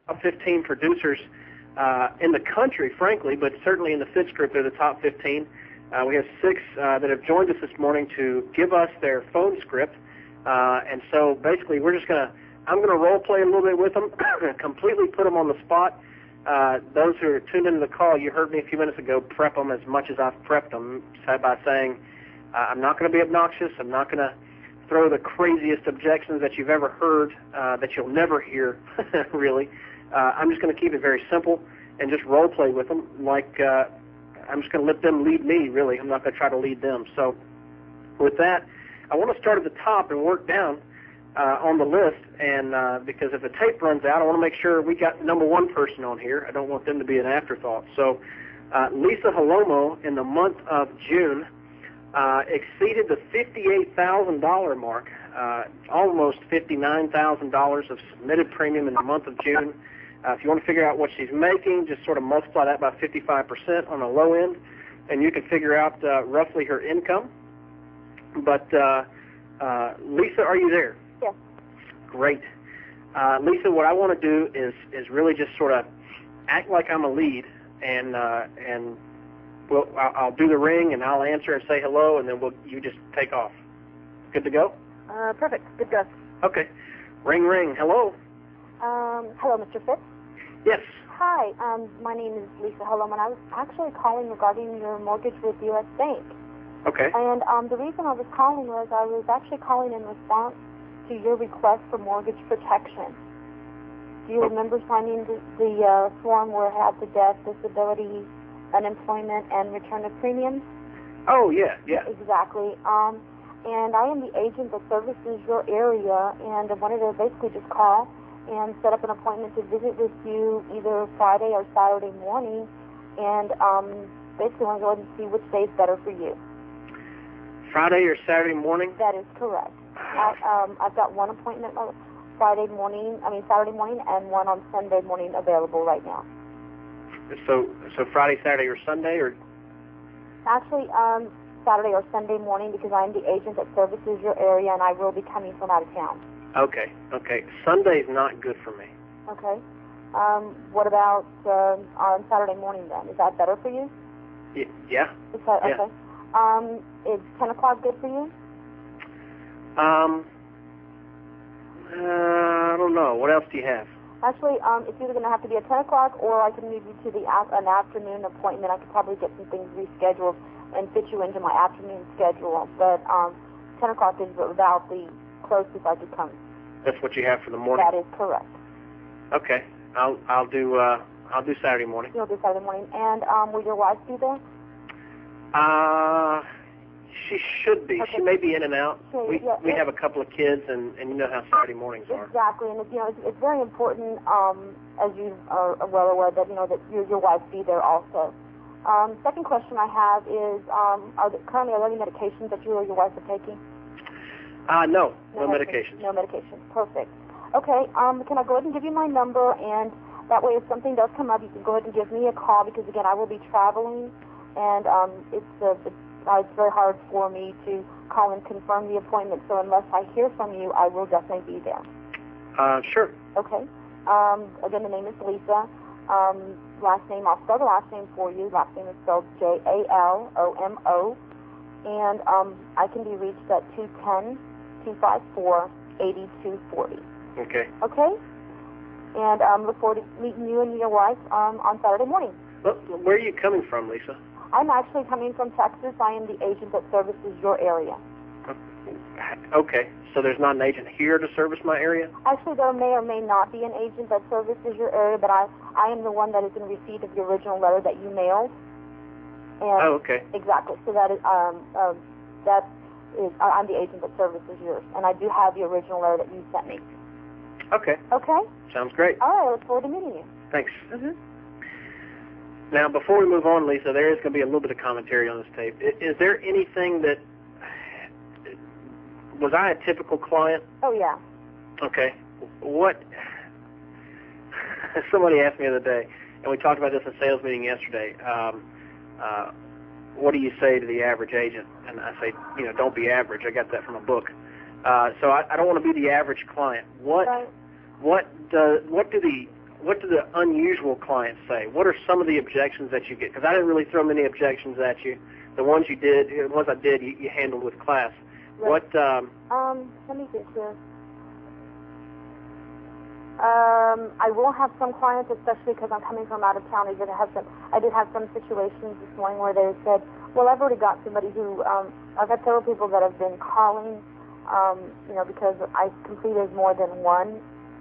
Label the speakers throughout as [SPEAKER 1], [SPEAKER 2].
[SPEAKER 1] top 15 producers in the country, frankly, but certainly in the Fitz Group, they're the top 15. We have 6 that have joined us this morning to give us their phone script. And so basically I'm going to role play a little bit with them, completely put them on the spot. Those who are tuned into the call, you heard me a few minutes ago prep them as much as I've prepped them by saying I'm not going to be obnoxious. I'm not going to throw the craziest objections that you've ever heard that you'll never hear, really. I'm just going to keep it very simple and just role play with them like I'm just going to let them lead me, really. I'm not going to try to lead them. So with that, I want to start at the top and work down on the list, and because if the tape runs out, I want to make sure we got the number 1 person on here. I don't want them to be an afterthought. So Lisa Halomo, in the month of June, exceeded the $58,000 mark, almost $59,000 of submitted premium in the month of June. If you want to figure out what she's making, just sort of multiply that by 55% on the low end, and you can figure out roughly her income. But Lisa, are you there?
[SPEAKER 2] Yes.
[SPEAKER 1] Great. Lisa, what I want to do is really just sort of act like I'm a lead, and I'll do the ring, and I'll answer and say hello, and then you just take off. Good to go?
[SPEAKER 2] Perfect. Good go.
[SPEAKER 1] Okay. Ring, ring. Hello?
[SPEAKER 2] Hello, Mr. Fitz.
[SPEAKER 1] Yes.
[SPEAKER 2] Hi. My name is Lisa Halomo, and I was actually calling regarding your mortgage with U.S. Bank.
[SPEAKER 1] Okay.
[SPEAKER 2] And the reason I was calling was I was actually calling in response to your request for mortgage protection. Do you remember signing the form where it had the death, disability, unemployment, and return of premiums?
[SPEAKER 1] Oh, yeah, yeah.
[SPEAKER 2] Exactly. And I am the agent that services your area, and I wanted to basically just call and set up an appointment to visit with you either Friday or Saturday morning, and basically want to go ahead and see which day is better for you.
[SPEAKER 1] Friday or Saturday morning?
[SPEAKER 2] That is correct. I've got one appointment Saturday morning, and one on Sunday morning available right now.
[SPEAKER 1] So Friday, Saturday, or Sunday, or?
[SPEAKER 2] Actually, Saturday or Sunday morning, because I'm the agent that services your area, and I will be coming from out of town.
[SPEAKER 1] Okay. Sunday's not good for me.
[SPEAKER 2] Okay. What about on Saturday morning then? Is that better for you?
[SPEAKER 1] Yeah.
[SPEAKER 2] Is that, okay.
[SPEAKER 1] Yeah.
[SPEAKER 2] Is 10 o'clock good for you?
[SPEAKER 1] I don't know. What else do you have?
[SPEAKER 2] Actually, it's either going to have to be at 10 o'clock, or I can move you to an afternoon appointment. I could probably get some things rescheduled and fit you into my afternoon schedule. But 10 o'clock is about the closest I could come.
[SPEAKER 1] That's what you have for the morning?
[SPEAKER 2] That is correct.
[SPEAKER 1] Okay. I'll do Saturday morning.
[SPEAKER 2] You'll do Saturday morning. And will your wife be there?
[SPEAKER 1] She should be.
[SPEAKER 2] Okay.
[SPEAKER 1] She may be in and out.
[SPEAKER 2] Sure,
[SPEAKER 1] we have a couple of kids, and you know how Saturday mornings are.
[SPEAKER 2] Exactly, and it's very important, as you are well aware, that that your wife be there also. Second question I have is, currently are there any medications that you or your wife are taking?
[SPEAKER 1] No medications.
[SPEAKER 2] No medications. Perfect. Okay. Can I go ahead and give you my number, and that way, if something does come up, you can go ahead and give me a call, because again, I will be traveling, and it's very hard for me to call and confirm the appointment. So unless I hear from you, I will definitely be there.
[SPEAKER 1] Sure.
[SPEAKER 2] Okay. Again, the name is Lisa. Last name, I'll spell the last name for you. Last name is spelled Jalomo. And I can be reached at 210-254-8240.
[SPEAKER 1] Okay.
[SPEAKER 2] Okay? And look forward to meeting you and your wife on Saturday morning.
[SPEAKER 1] Well, where are you coming from, Lisa?
[SPEAKER 2] I'm actually coming from Texas. I am the agent that services your area.
[SPEAKER 1] Okay. So there's not an agent here to service my area?
[SPEAKER 2] Actually, there may or may not be an agent that services your area, but I am the one that is in receipt of the original letter that you mailed. And
[SPEAKER 1] okay.
[SPEAKER 2] Exactly. So that is I'm the agent that services yours, and I do have the original letter that you sent me.
[SPEAKER 1] Okay.
[SPEAKER 2] Okay.
[SPEAKER 1] Sounds great.
[SPEAKER 2] All right. I look forward to meeting you.
[SPEAKER 1] Thanks.
[SPEAKER 2] Mm-hmm.
[SPEAKER 1] Now, before we move on, Lisa, there is going to be a little bit of commentary on this tape. Is there anything that... Was I a typical client?
[SPEAKER 2] Oh, yeah.
[SPEAKER 1] Okay. What... Somebody asked me the other day, and we talked about this in a sales meeting yesterday, what do you say to the average agent? And I say, don't be average. I got that from a book. So I don't want to be the average client. What do the what do the unusual clients say? What are some of the objections that you get? Because I didn't really throw many objections at you. The ones you did, the ones I did, you handled with class.
[SPEAKER 2] Right.
[SPEAKER 1] What?
[SPEAKER 2] Let me think here. I will have some clients, especially because I'm coming from out of town. I did have some situations this morning where they said, well, I've already got somebody who, I've had several people that have been calling, because I completed more than one,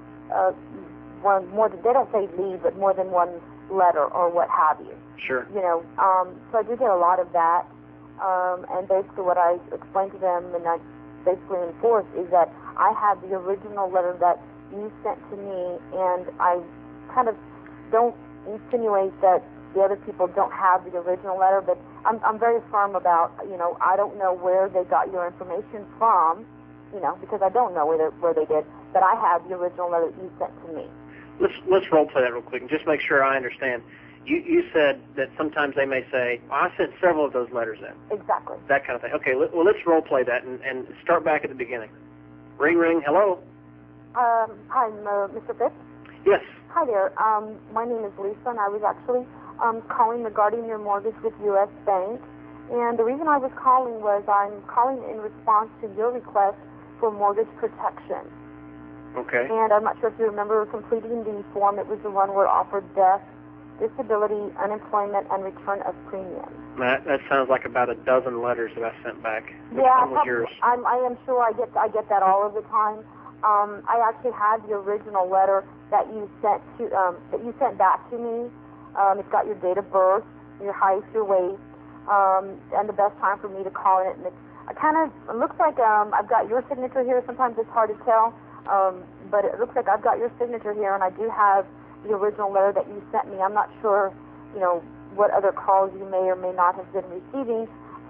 [SPEAKER 2] they don't say lead, but more than one letter or what have you.
[SPEAKER 1] Sure.
[SPEAKER 2] So I do get a lot of that. And basically what I explained to them and I basically enforce is that I have the original letter that you sent to me, and I kind of don't insinuate that the other people don't have the original letter, but I'm very firm about, I don't know where they got your information from, because I don't know where they did, but I have the original letter that you sent to me.
[SPEAKER 1] Let's role play that real quick and just make sure I understand. You said that sometimes they may say, I sent several of those letters in.
[SPEAKER 2] Exactly.
[SPEAKER 1] That kind of thing. Okay, well, let's role play that and start back at the beginning. Ring, ring, hello?
[SPEAKER 2] Hi, Mr. Fitz?
[SPEAKER 1] Yes.
[SPEAKER 2] Hi there. My name is Lisa, and I was actually calling regarding your mortgage with U.S. Bank. And the reason I was calling was I'm calling in response to your request for mortgage protection.
[SPEAKER 1] Okay.
[SPEAKER 2] And I'm not sure if you remember completing the form. It was the one where it offered death, disability, unemployment, and return of premium.
[SPEAKER 1] That sounds like about a dozen letters that I sent back. Which
[SPEAKER 2] yeah,
[SPEAKER 1] one was yours?
[SPEAKER 2] I am sure I get that all of the time. I actually had the original letter that you sent back to me. It's got your date of birth, your height, your weight, and the best time for me to call it. And it looks like I've got your signature here. Sometimes it's hard to tell, but it looks like I've got your signature here, and I do have the original letter that you sent me. I'm not sure, what other calls you may or may not have been receiving.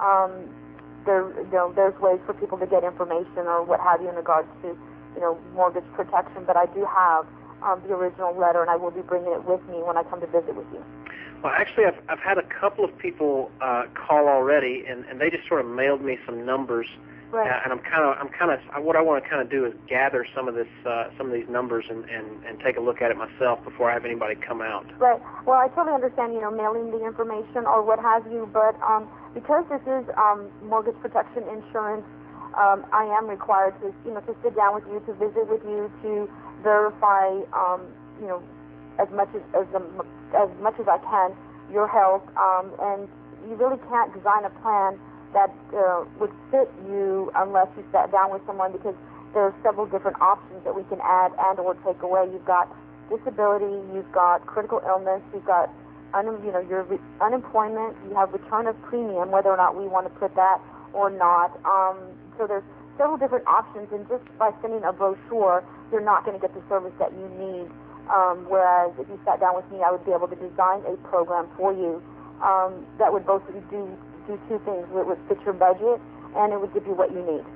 [SPEAKER 2] There's ways for people to get information or what have you in regards to mortgage protection, but I do have the original letter, and I will be bringing it with me when I come to visit with you.
[SPEAKER 1] Well, actually, I've had a couple of people call already, and they just sort of mailed me some numbers.
[SPEAKER 2] Right.
[SPEAKER 1] And what I want to kind of do is gather some of these numbers and take a look at it myself before I have anybody come out.
[SPEAKER 2] Right. Well, I totally understand, mailing the information or what have you, but because this is mortgage protection insurance, I am required to sit down with you, to visit with you, to verify, as much as I can, your health, and you really can't design a plan that would fit you unless you sat down with someone, because there are several different options that we can add and or take away. You've got disability, you've got critical illness, you've got your unemployment, you have return of premium, whether or not we want to put that or not. So there's several different options, and just by sending a brochure, you're not going to get the service that you need. Whereas if you sat down with me, I would be able to design a program for you that would both do two things. It would fit your budget, and it would give you what you need.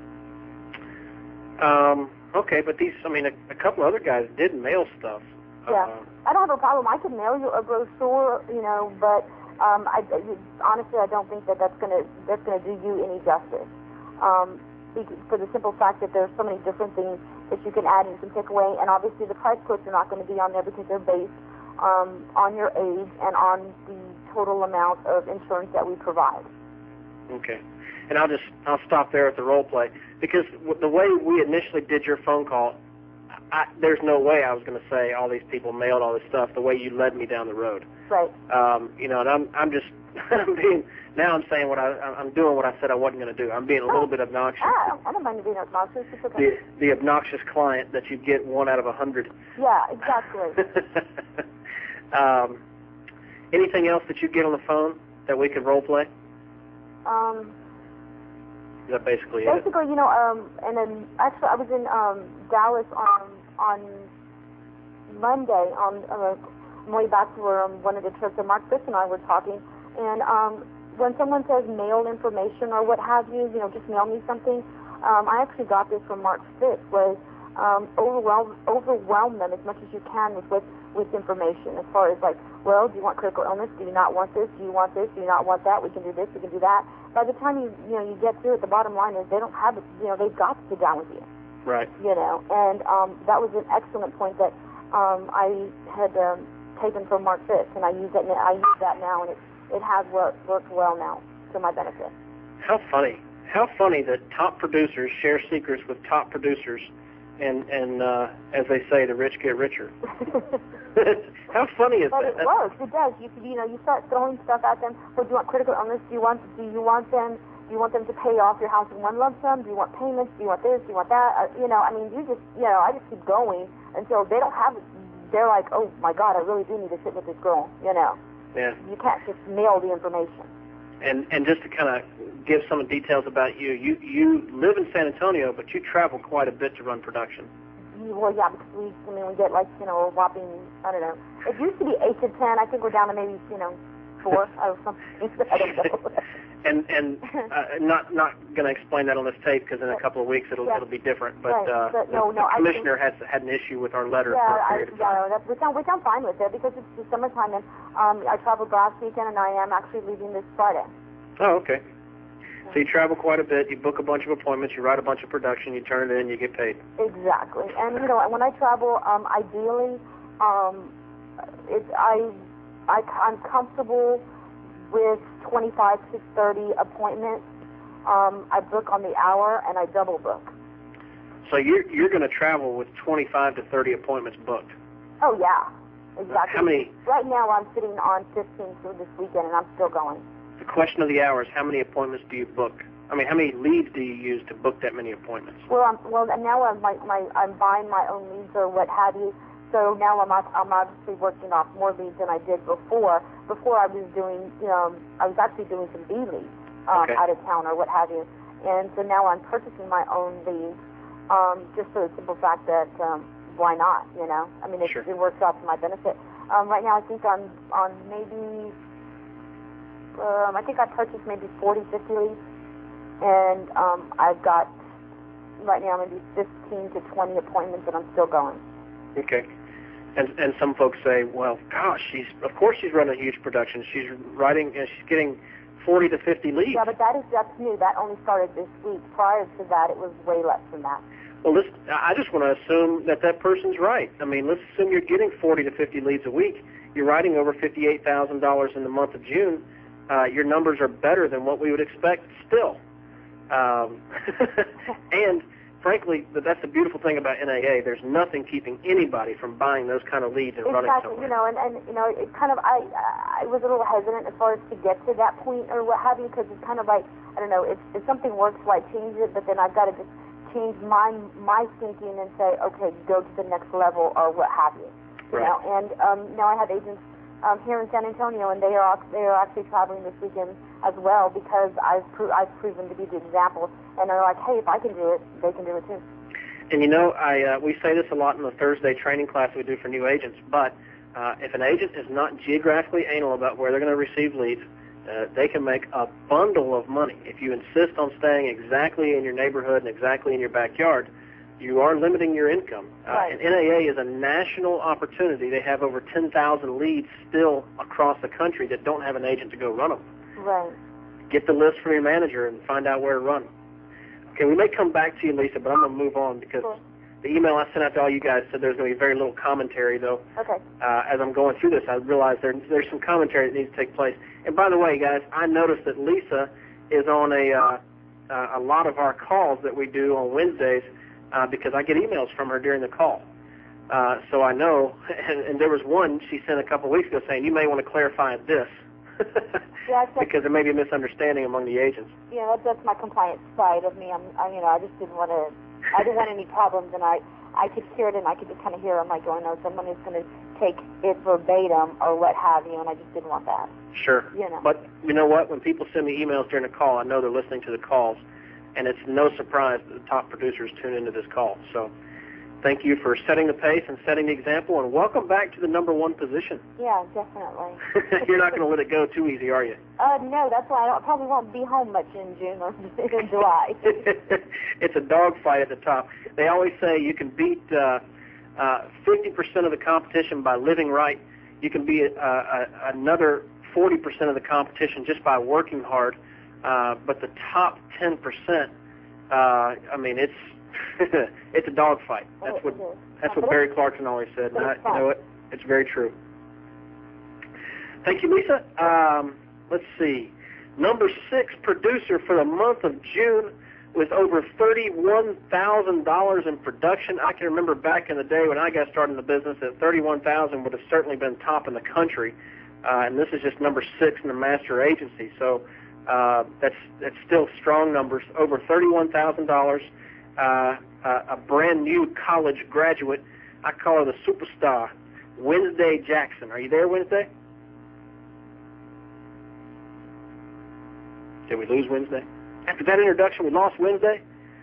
[SPEAKER 1] Okay, but a couple other guys did mail stuff.
[SPEAKER 2] Yeah, I don't have a problem. I could mail you a brochure, but honestly, I don't think that's gonna do you any justice. For the simple fact that there's so many different things that you can add and you can take away, and obviously the price quotes are not going to be on there because they're based on your age and on the total amount of insurance that we provide.
[SPEAKER 1] Okay, and I'll stop there at the role play, because the way we initially did your phone call, there's no way I was going to say all these people mailed all this stuff the way you led me down the road.
[SPEAKER 2] Right.
[SPEAKER 1] And I'm just I'm saying I'm doing what I said I wasn't going to do. I'm being a little bit obnoxious.
[SPEAKER 2] I don't mind being obnoxious. It's okay.
[SPEAKER 1] The obnoxious client that you get 1 out of 100.
[SPEAKER 2] Yeah, exactly.
[SPEAKER 1] Anything else that you get on the phone that we could role play? Is that basically it?
[SPEAKER 2] Basically, and then actually I was in Dallas on Monday on my way back to where one of the trips that Mark Fitz and I were talking, and when someone says mail information or what have you, just mail me something, I actually got this from Mark Fitz, was overwhelm them as much as you can with information, as far as do you want critical illness? Do you not want this? Do you want this? Do you not want that? We can do this. We can do that. By the time you get through it, the bottom line is they don't have it. They've got to sit down with you.
[SPEAKER 1] Right.
[SPEAKER 2] And that was an excellent point that I had taken from Mark Fitz, and I use that now, and it has worked well now to my benefit.
[SPEAKER 1] How funny! How funny that top producers share secrets with top producers, and as they say, the rich get richer. How funny is
[SPEAKER 2] but
[SPEAKER 1] that?
[SPEAKER 2] But it works. It does. You start throwing stuff at them. Well, do you want critical illness? Do you want them to pay off your house in one lump sum? Do you want payments? Do you want this? Do you want that? I just keep going until they don't have it. They're like, oh my God, I really do need to sit with this girl.
[SPEAKER 1] Yeah.
[SPEAKER 2] You can't just mail the information.
[SPEAKER 1] And just to kind of give some details about you live in San Antonio, but you travel quite a bit to run production.
[SPEAKER 2] Well, yeah, because we get like, a whopping, I don't know. It used to be 8 to 10. I think we're down to maybe, 4 or something. I don't know.
[SPEAKER 1] and not going to explain that on this tape because in a couple of weeks it'll be different. But,
[SPEAKER 2] right.
[SPEAKER 1] the commissioner has had an issue with our letter for a period of time.
[SPEAKER 2] Which I'm fine with it because it's the summertime, and I traveled last weekend, and I am actually leaving this Friday.
[SPEAKER 1] Oh, okay. So you travel quite a bit, you book a bunch of appointments, you write a bunch of production, you turn it in, you get paid.
[SPEAKER 2] Exactly. And, when I travel, ideally, I'm comfortable with 25 to 30 appointments. I book on the hour, and I double book.
[SPEAKER 1] So you're going to travel with 25 to 30 appointments booked?
[SPEAKER 2] Oh, yeah. Exactly.
[SPEAKER 1] How many?
[SPEAKER 2] Right now I'm sitting on 15 for this weekend, and I'm still going.
[SPEAKER 1] The question of the hour is how many appointments do you book? I mean, how many leads do you use to book that many appointments?
[SPEAKER 2] Well, now I'm buying my own leads or what have you. So now I'm obviously working off more leads than I did before. Before I was doing, I was actually doing some B leads out of town or what have you. And so now I'm purchasing my own leads, just for the simple fact that why not? I mean, it works out to my benefit. Right now, I think I'm on maybe. I think I purchased maybe 40, 50 leads, and I've got right now maybe 15 to 20 appointments, and I'm still going.
[SPEAKER 1] Okay. And some folks say, well, gosh, of course she's running a huge production. She's writing, she's getting 40 to 50 leads.
[SPEAKER 2] Yeah, but that's new. That only started this week. Prior to that, it was way less than that.
[SPEAKER 1] Well, I just want to assume that person's right. I mean, let's assume you're getting 40 to 50 leads a week. You're writing over $58,000 in the month of June. Your numbers are better than what we would expect still. And frankly, that's the beautiful thing about NAA. There's nothing keeping anybody from buying those kind of leads and running somewhere.
[SPEAKER 2] Exactly, it kind of, I was a little hesitant as far as to get to that point or what have you, because it's kind of like, I don't know, if something works, why change it, but then I've got to just change my thinking and say, okay, go to the next level or what have you.
[SPEAKER 1] Right.
[SPEAKER 2] And now I have agents here in San Antonio, and they are actually traveling this weekend as well because I've proven to be the example, and they're like, hey, if I can do it, they can do it too.
[SPEAKER 1] And we say this a lot in the Thursday training class we do for new agents, but if an agent is not geographically anal about where they're going to receive leads, they can make a bundle of money. If you insist on staying exactly in your neighborhood and exactly in your backyard, you are limiting your income.
[SPEAKER 2] Right.
[SPEAKER 1] And NAA is a national opportunity. They have over 10,000 leads still across the country that don't have an agent to go run them.
[SPEAKER 2] Right.
[SPEAKER 1] Get the list from your manager and find out where to run. Okay, we may come back to you, Lisa, but I'm going to move on because the email I sent out to all you guys said there's going to be very little commentary, though.
[SPEAKER 2] Okay.
[SPEAKER 1] As I'm going through this, I realize there's some commentary that needs to take place. And by the way, guys, I noticed that Lisa is on a lot of our calls that we do on Wednesdays because I get emails from her during the call. So I know, and there was one she sent a couple weeks ago saying, you may want to clarify this.
[SPEAKER 2] Yeah,
[SPEAKER 1] because there may be a misunderstanding among the agents.
[SPEAKER 2] Yeah, that's my compliance side of me. I just didn't want to. I didn't want any problems, and I could hear it, and I could just kind of hear. I'm like, oh no, someone is going to take it verbatim or what have you, and I just didn't want that.
[SPEAKER 1] Sure. But you know what? When people send me emails during the call, I know they're listening to the calls, and it's no surprise that the top producers tune into this call. So thank you for setting the pace and setting the example, and welcome back to the number one position.
[SPEAKER 2] Yeah, definitely.
[SPEAKER 1] You're not going to let it go too easy, are you?
[SPEAKER 2] No, that's why I probably won't be home much in June or in July.
[SPEAKER 1] It's a dogfight at the top. They always say you can beat 50% of the competition by living right. You can beat another 40% of the competition just by working hard. But the top 10%, It's a dogfight. That's what Barry Clarkson always said. And you know what? It's very true. Thank you, Lisa. Let's see. Number 6 producer for the month of June with over $31,000 in production. I can remember back in the day when I got started in the business that $31,000 would have certainly been top in the country. And this is just number 6 in the master agency. So that's still strong numbers. Over $31,000. A brand new college graduate. I call her the superstar, Wednesday Jackson. Are you there, Wednesday? Did we lose Wednesday? After that introduction, we lost Wednesday.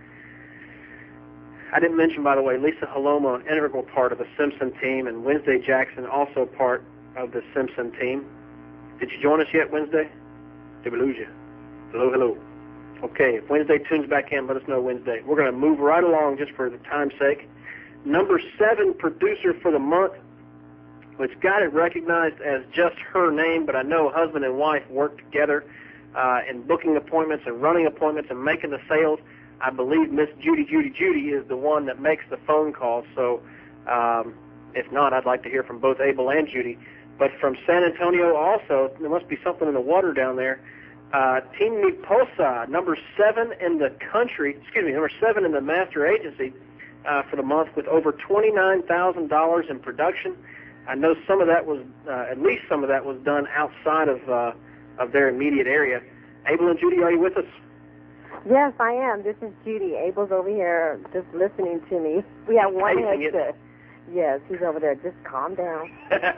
[SPEAKER 1] I didn't mention, by the way, Lisa Haloma, an integral part of the Simpson team, and Wednesday Jackson, also part of the Simpson team. Did you join us yet, Wednesday? Did we lose you? Hello, hello. Okay, if Wednesday tunes back in, let us know Wednesday. We're going to move right along just for the time's sake. Number 7 producer for the month, which got it recognized as just her name, but I know husband and wife work together in booking appointments and running appointments and making the sales. I believe Miss Judy is the one that makes the phone calls. So if not, I'd like to hear from both Abel and Judy. But from San Antonio also, there must be something in the water down there. Tini Posa, number 7 in the country, number 7 in the master agency for the month with over $29,000 in production. I know some of that was, at least some of that was done outside of their immediate area. Abel and Judy, are you with us?
[SPEAKER 3] Yes, I am. This is Judy. Abel's over here just listening to me. We have one headset. Yes, he's over there. Just calm down.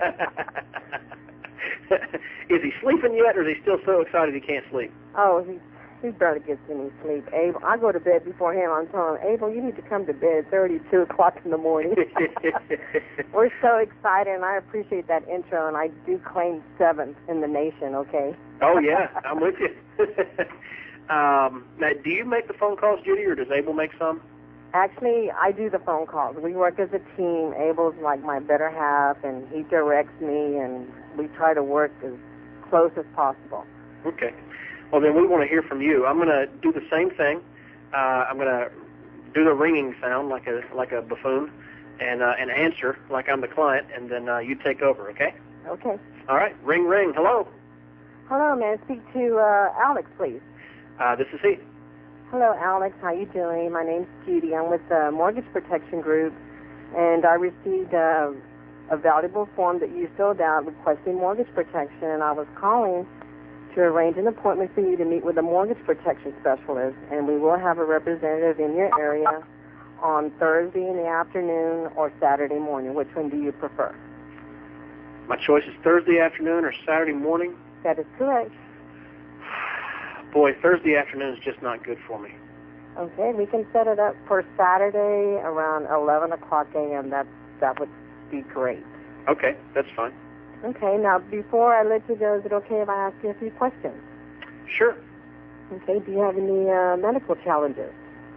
[SPEAKER 1] Is he sleeping yet, or is he still so excited he can't sleep?
[SPEAKER 3] Oh, he barely gets any sleep. Abel, I go to bed before him. I'm telling him, Abel, you need to come to bed at 32 o'clock in the morning. We're so excited, and I appreciate that intro, and I do claim 7th in the nation, okay?
[SPEAKER 1] Oh, yeah, I'm with you. Now, do you make the phone calls, Judy, or does Abel make some?
[SPEAKER 3] Actually, I do the phone calls. We work as a team. Abel's like my better half, and he directs me, and we try to work as close as possible.
[SPEAKER 1] Okay. Well, then we want to hear from you. I'm going to do the same thing. I'm going to do the ringing sound like a buffoon, and answer like I'm the client, and then you take over, okay?
[SPEAKER 3] Okay.
[SPEAKER 1] All right. Ring, ring. Hello.
[SPEAKER 3] Hello, may I speak to Alex, please?
[SPEAKER 1] This is he.
[SPEAKER 3] Hello, Alex. How you doing? My name's Judy. I'm with the Mortgage Protection Group, and I received a valuable form that you filled out requesting mortgage protection, and I was calling to arrange an appointment for you to meet with a mortgage protection specialist, and we will have a representative in your area on Thursday in the afternoon or Saturday morning. Which one do you prefer?
[SPEAKER 1] My choice is Thursday afternoon or Saturday morning.
[SPEAKER 3] That is correct.
[SPEAKER 1] Boy, Thursday afternoon is just not good for me.
[SPEAKER 3] Okay, we can set it up for Saturday around 11 o'clock a.m. That would be great.
[SPEAKER 1] Okay, that's fine.
[SPEAKER 3] Okay, now before I let you go, is it okay if I ask you a few questions?
[SPEAKER 1] Sure.
[SPEAKER 3] Okay, do you have any medical challenges?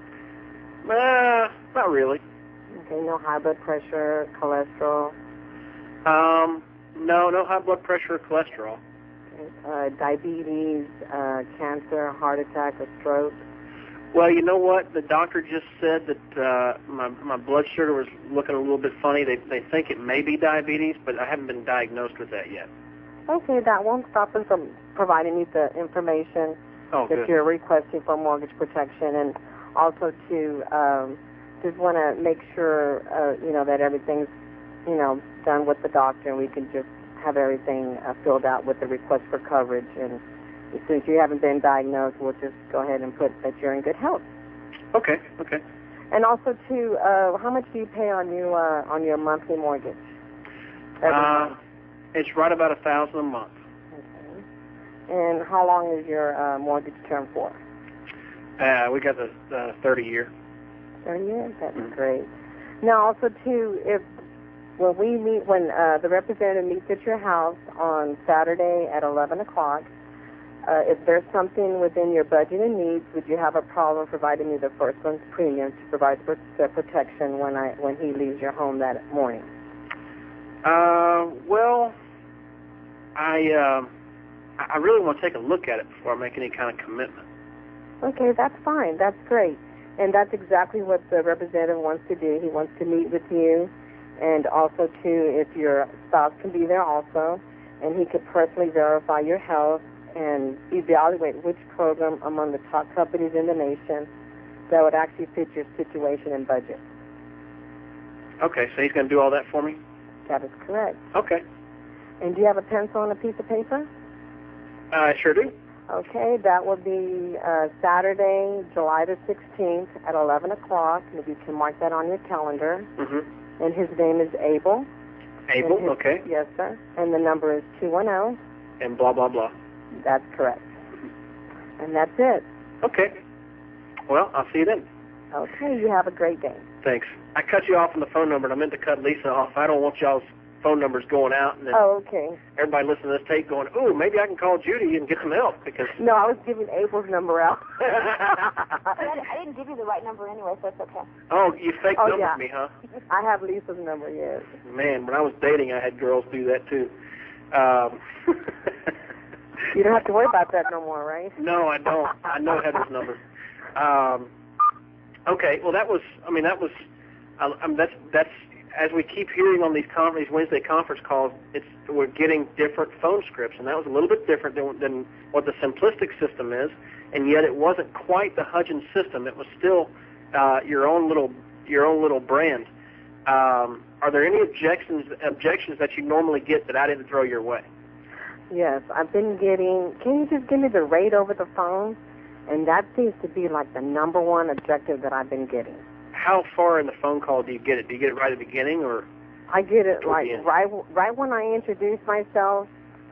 [SPEAKER 1] Not really.
[SPEAKER 3] Okay, no high blood pressure, cholesterol?
[SPEAKER 1] No high blood pressure or cholesterol.
[SPEAKER 3] Okay. Diabetes, cancer, heart attack, or stroke?
[SPEAKER 1] Well, you know what? The doctor just said that my blood sugar was looking a little bit funny. They think it may be diabetes, but I haven't been diagnosed with that yet.
[SPEAKER 3] Okay, that won't stop us from providing you the information that you're requesting for mortgage protection, and also to just want to make sure that everything's done with the doctor, and we can just have everything filled out with the request for coverage. And since you haven't been diagnosed, we'll just go ahead and put that you're in good health.
[SPEAKER 1] Okay.
[SPEAKER 3] And also, too, how much do you pay on your monthly mortgage?
[SPEAKER 1] It's right about $1,000 a month.
[SPEAKER 3] Okay. And how long is your mortgage term for?
[SPEAKER 1] We got the 30-year.
[SPEAKER 3] 30 years? That's great. Now, also, too, when the representative meets at your house on Saturday at 11 o'clock, if there's something within your budget and needs, would you have a problem providing me the first month's premium to provide the protection when he leaves your home that morning?
[SPEAKER 1] Well, I really want to take a look at it before I make any kind of commitment.
[SPEAKER 3] Okay, that's fine. That's great. And that's exactly what the representative wants to do. He wants to meet with you, and also, too, if your spouse can be there also, and he could personally verify your health and evaluate which program among the top companies in the nation that would actually fit your situation and budget.
[SPEAKER 1] Okay, so he's going to do all that for me?
[SPEAKER 3] That is correct.
[SPEAKER 1] Okay.
[SPEAKER 3] And do you have a pencil and a piece of paper?
[SPEAKER 1] I sure do.
[SPEAKER 3] Okay, that will be Saturday, July the 16th at 11 o'clock. If you can mark that on your calendar.
[SPEAKER 1] Mm-hmm.
[SPEAKER 3] And his name is Abel.
[SPEAKER 1] Abel, okay.
[SPEAKER 3] Yes, sir. And the number is 210.
[SPEAKER 1] And blah, blah, blah.
[SPEAKER 3] That's correct. And that's it.
[SPEAKER 1] Okay. Well, I'll see you then.
[SPEAKER 3] Okay, you have a great day.
[SPEAKER 1] Thanks. I cut you off on the phone number, and I meant to cut Lisa off. I don't want y'all's phone numbers going out, and then
[SPEAKER 3] okay.
[SPEAKER 1] everybody listening to this tape going, ooh, maybe I can call Judy and get some help, because...
[SPEAKER 3] No, I was giving Abel's number out.
[SPEAKER 2] I didn't give you the right number anyway, so it's okay.
[SPEAKER 1] Oh, you fake numbered
[SPEAKER 3] yeah.
[SPEAKER 1] me, huh?
[SPEAKER 3] I have Lisa's number, yes.
[SPEAKER 1] Man, when I was dating, I had girls do that, too.
[SPEAKER 3] You don't have to worry about that no more, right?
[SPEAKER 1] No, I don't. I know Heather's number. Okay, well, that's as we keep hearing on these Wednesday conference calls, we're getting different phone scripts, and that was a little bit different than what the simplistic system is, and yet it wasn't quite the Hudgens system. It was still your own little brand. Are there any objections that you normally get that I didn't throw your way?
[SPEAKER 3] Yes, I've been getting, can you just give me the rate over the phone? And that seems to be like the number one objective that I've been getting.
[SPEAKER 1] How far in the phone call do you get it? Do you get it right at the beginning, or?
[SPEAKER 3] I get it like right when I introduce myself.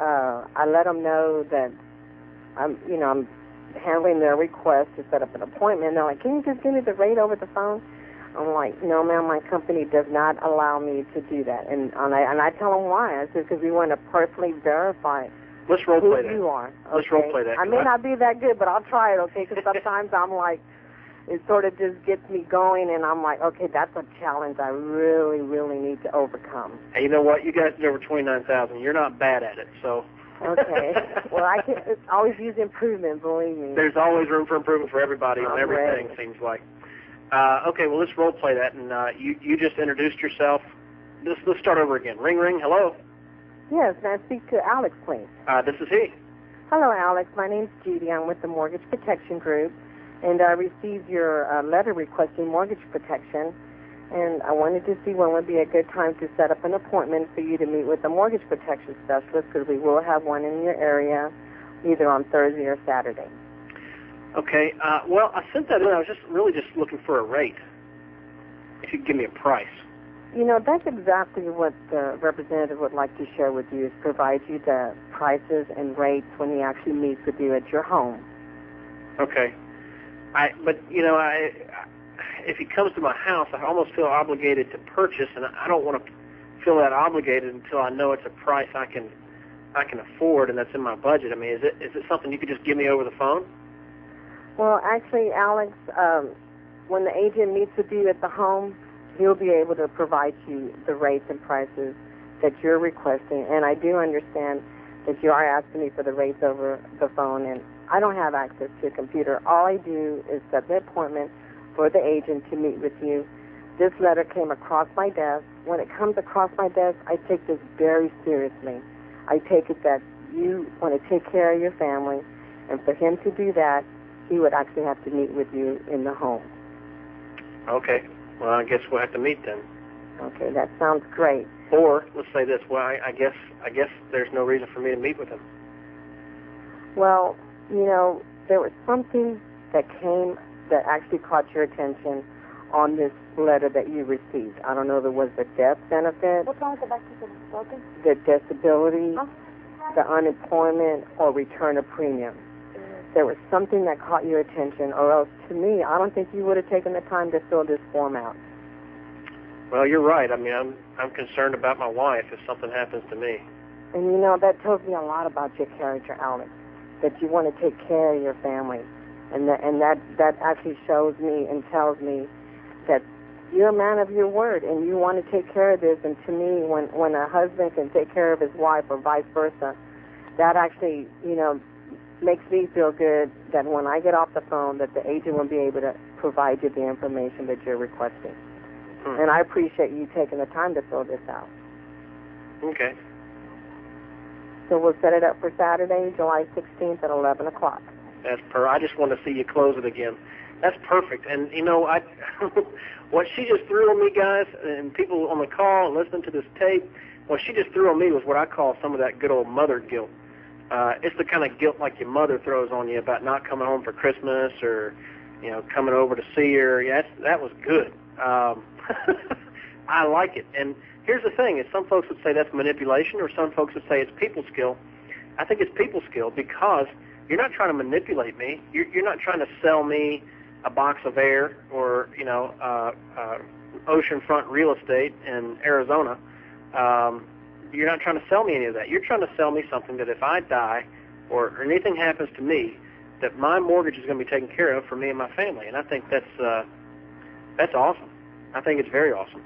[SPEAKER 3] I let them know that I'm handling their request to set up an appointment. They're like, can you just give me the rate over the phone? I'm like, no, ma'am, my company does not allow me to do that. And I tell them why. I said, because we want to personally verify
[SPEAKER 1] Let's role
[SPEAKER 3] who
[SPEAKER 1] play that.
[SPEAKER 3] you are. Okay?
[SPEAKER 1] Let's role play that.
[SPEAKER 3] I may not be that good, but I'll try it, okay? Because sometimes I'm like, it sort of just gets me going, and I'm like, okay, that's a challenge I really, really need to overcome.
[SPEAKER 1] Hey, you know what? You guys did over 29,000. You're not bad at it, so.
[SPEAKER 3] Okay. Well, I can always use improvement, believe me.
[SPEAKER 1] There's always room for improvement for everybody on everything,
[SPEAKER 3] ready.
[SPEAKER 1] seems like. Okay, well, let's role play that, and you just introduced yourself. Let's start over again. Ring, ring, hello.
[SPEAKER 3] Yes, may I speak to Alex, please?
[SPEAKER 1] This is he.
[SPEAKER 3] Hello, Alex. My name's Judy. I'm with the Mortgage Protection Group, and I received your letter requesting mortgage protection, and I wanted to see when would be a good time to set up an appointment for you to meet with a mortgage protection specialist, because we will have one in your area either on Thursday or Saturday.
[SPEAKER 1] Okay, well, I sent that in. I was just looking for a rate. If you could give me a price.
[SPEAKER 3] You know, that's exactly what the representative would like to share with you, is provide you the prices and rates when he actually meets with you at your home.
[SPEAKER 1] Okay. But if he comes to my house, I almost feel obligated to purchase, and I don't want to feel that obligated until I know it's a price I can afford and that's in my budget. I mean, is it something you could just give me over the phone?
[SPEAKER 3] Well, actually, Alex, when the agent meets with you at the home, he'll be able to provide you the rates and prices that you're requesting. And I do understand that you are asking me for the rates over the phone, and I don't have access to a computer. All I do is set the appointment for the agent to meet with you. This letter came across my desk. When it comes across my desk, I take this very seriously. I take it that you want to take care of your family, and for him to do that, he would actually have to meet with you in the home.
[SPEAKER 1] Okay. Well, I guess we'll have to meet then.
[SPEAKER 3] Okay, that sounds great.
[SPEAKER 1] Or let's say this: well, I guess there's no reason for me to meet with him.
[SPEAKER 3] Well, there was something that actually caught your attention on this letter that you received. I don't know if it was the death benefit,
[SPEAKER 2] What's wrong with the back piece of the spoken?
[SPEAKER 3] the disability, the unemployment, or return of premium. There was something that caught your attention, or else, to me, I don't think you would have taken the time to fill this form out.
[SPEAKER 1] Well, you're right. I mean, I'm concerned about my wife if something happens to me.
[SPEAKER 3] And that tells me a lot about your character, Alex, that you want to take care of your family. And that actually shows me and tells me that you're a man of your word and you want to take care of this. And to me, when a husband can take care of his wife or vice versa, that actually, makes me feel good that when I get off the phone that the agent will be able to provide you the information that you're requesting.
[SPEAKER 1] Hmm.
[SPEAKER 3] And I appreciate you taking the time to fill this out.
[SPEAKER 1] Okay.
[SPEAKER 3] So we'll set it up for Saturday, July 16th at 11 o'clock.
[SPEAKER 1] I just want to see you close it again. That's perfect. And, you know, what she just threw on me, guys, and people on the call and listening to this tape, what she just threw on me was what I call some of that good old mother guilt. It's the kind of guilt like your mother throws on you about not coming home for Christmas or, you know, coming over to see her. Yeah, that was good. I like it. And here's the thing, is some folks would say that's manipulation, or some folks would say it's people skill. I think it's people skill because you're not trying to manipulate me. You're not trying to sell me a box of air or, you know, oceanfront real estate in Arizona. You're not trying to sell me any of that. You're trying to sell me something that if I die or anything happens to me, that my mortgage is going to be taken care of for me and my family. And I think that's awesome. I think it's very awesome.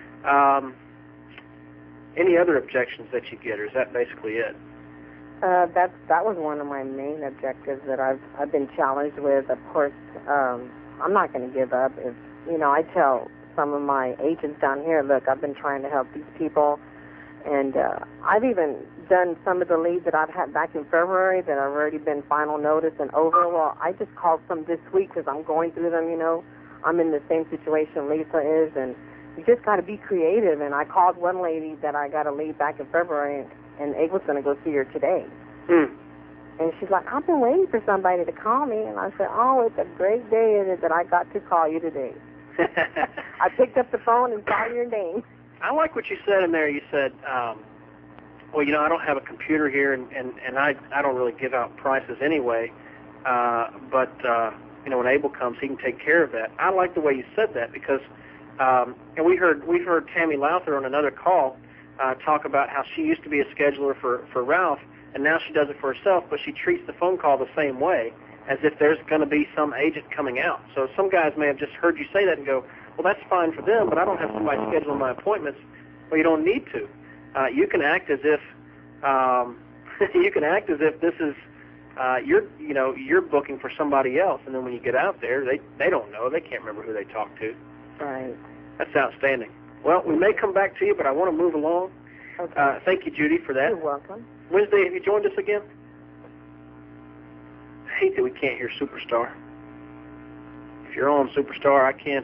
[SPEAKER 1] Any other objections that you get, or is that basically it?
[SPEAKER 3] That was one of my main objectives that I've been challenged with. Of course, I'm not going to give up. If you know, I tell some of my agents down here, look, I've been trying to help these people, and I've even done some of the leads that I've had back in February that have already been final notice and over. Well, I just called some this week because I'm going through them. You know, I'm in the same situation Lisa is, and you just got to be creative. And I called one lady that I got a lead back in February, and Egg was going to go see her today. And she's like, I've been waiting for somebody to call me. And I said, oh, it's a great day that I got to call you today. I picked up the phone and saw your name.
[SPEAKER 1] I like what you said in there. You said, well, you know, I don't have a computer here, and I don't really give out prices anyway. But you know, when Abel comes, he can take care of that. I like the way you said that because, and we've heard Tammy Lowther on another call talk about how she used to be a scheduler for Ralph, and now she does it for herself, but she treats the phone call the same way, as if there's going to be some agent coming out. So some guys may have just heard you say that and go, well, that's fine for them, but I don't have somebody scheduling my appointments. Well, you don't need to. You can act as if this is you're booking for somebody else, and then when you get out there, they don't know, they can't remember who they talked to.
[SPEAKER 3] Right.
[SPEAKER 1] That's outstanding. Well, we may come back to you, but I want to move along.
[SPEAKER 3] Okay.
[SPEAKER 1] Thank you, Judy, for that.
[SPEAKER 3] You're welcome.
[SPEAKER 1] Wednesday, have you joined us again? I hate that we can't hear Superstar. If you're on Superstar, I can't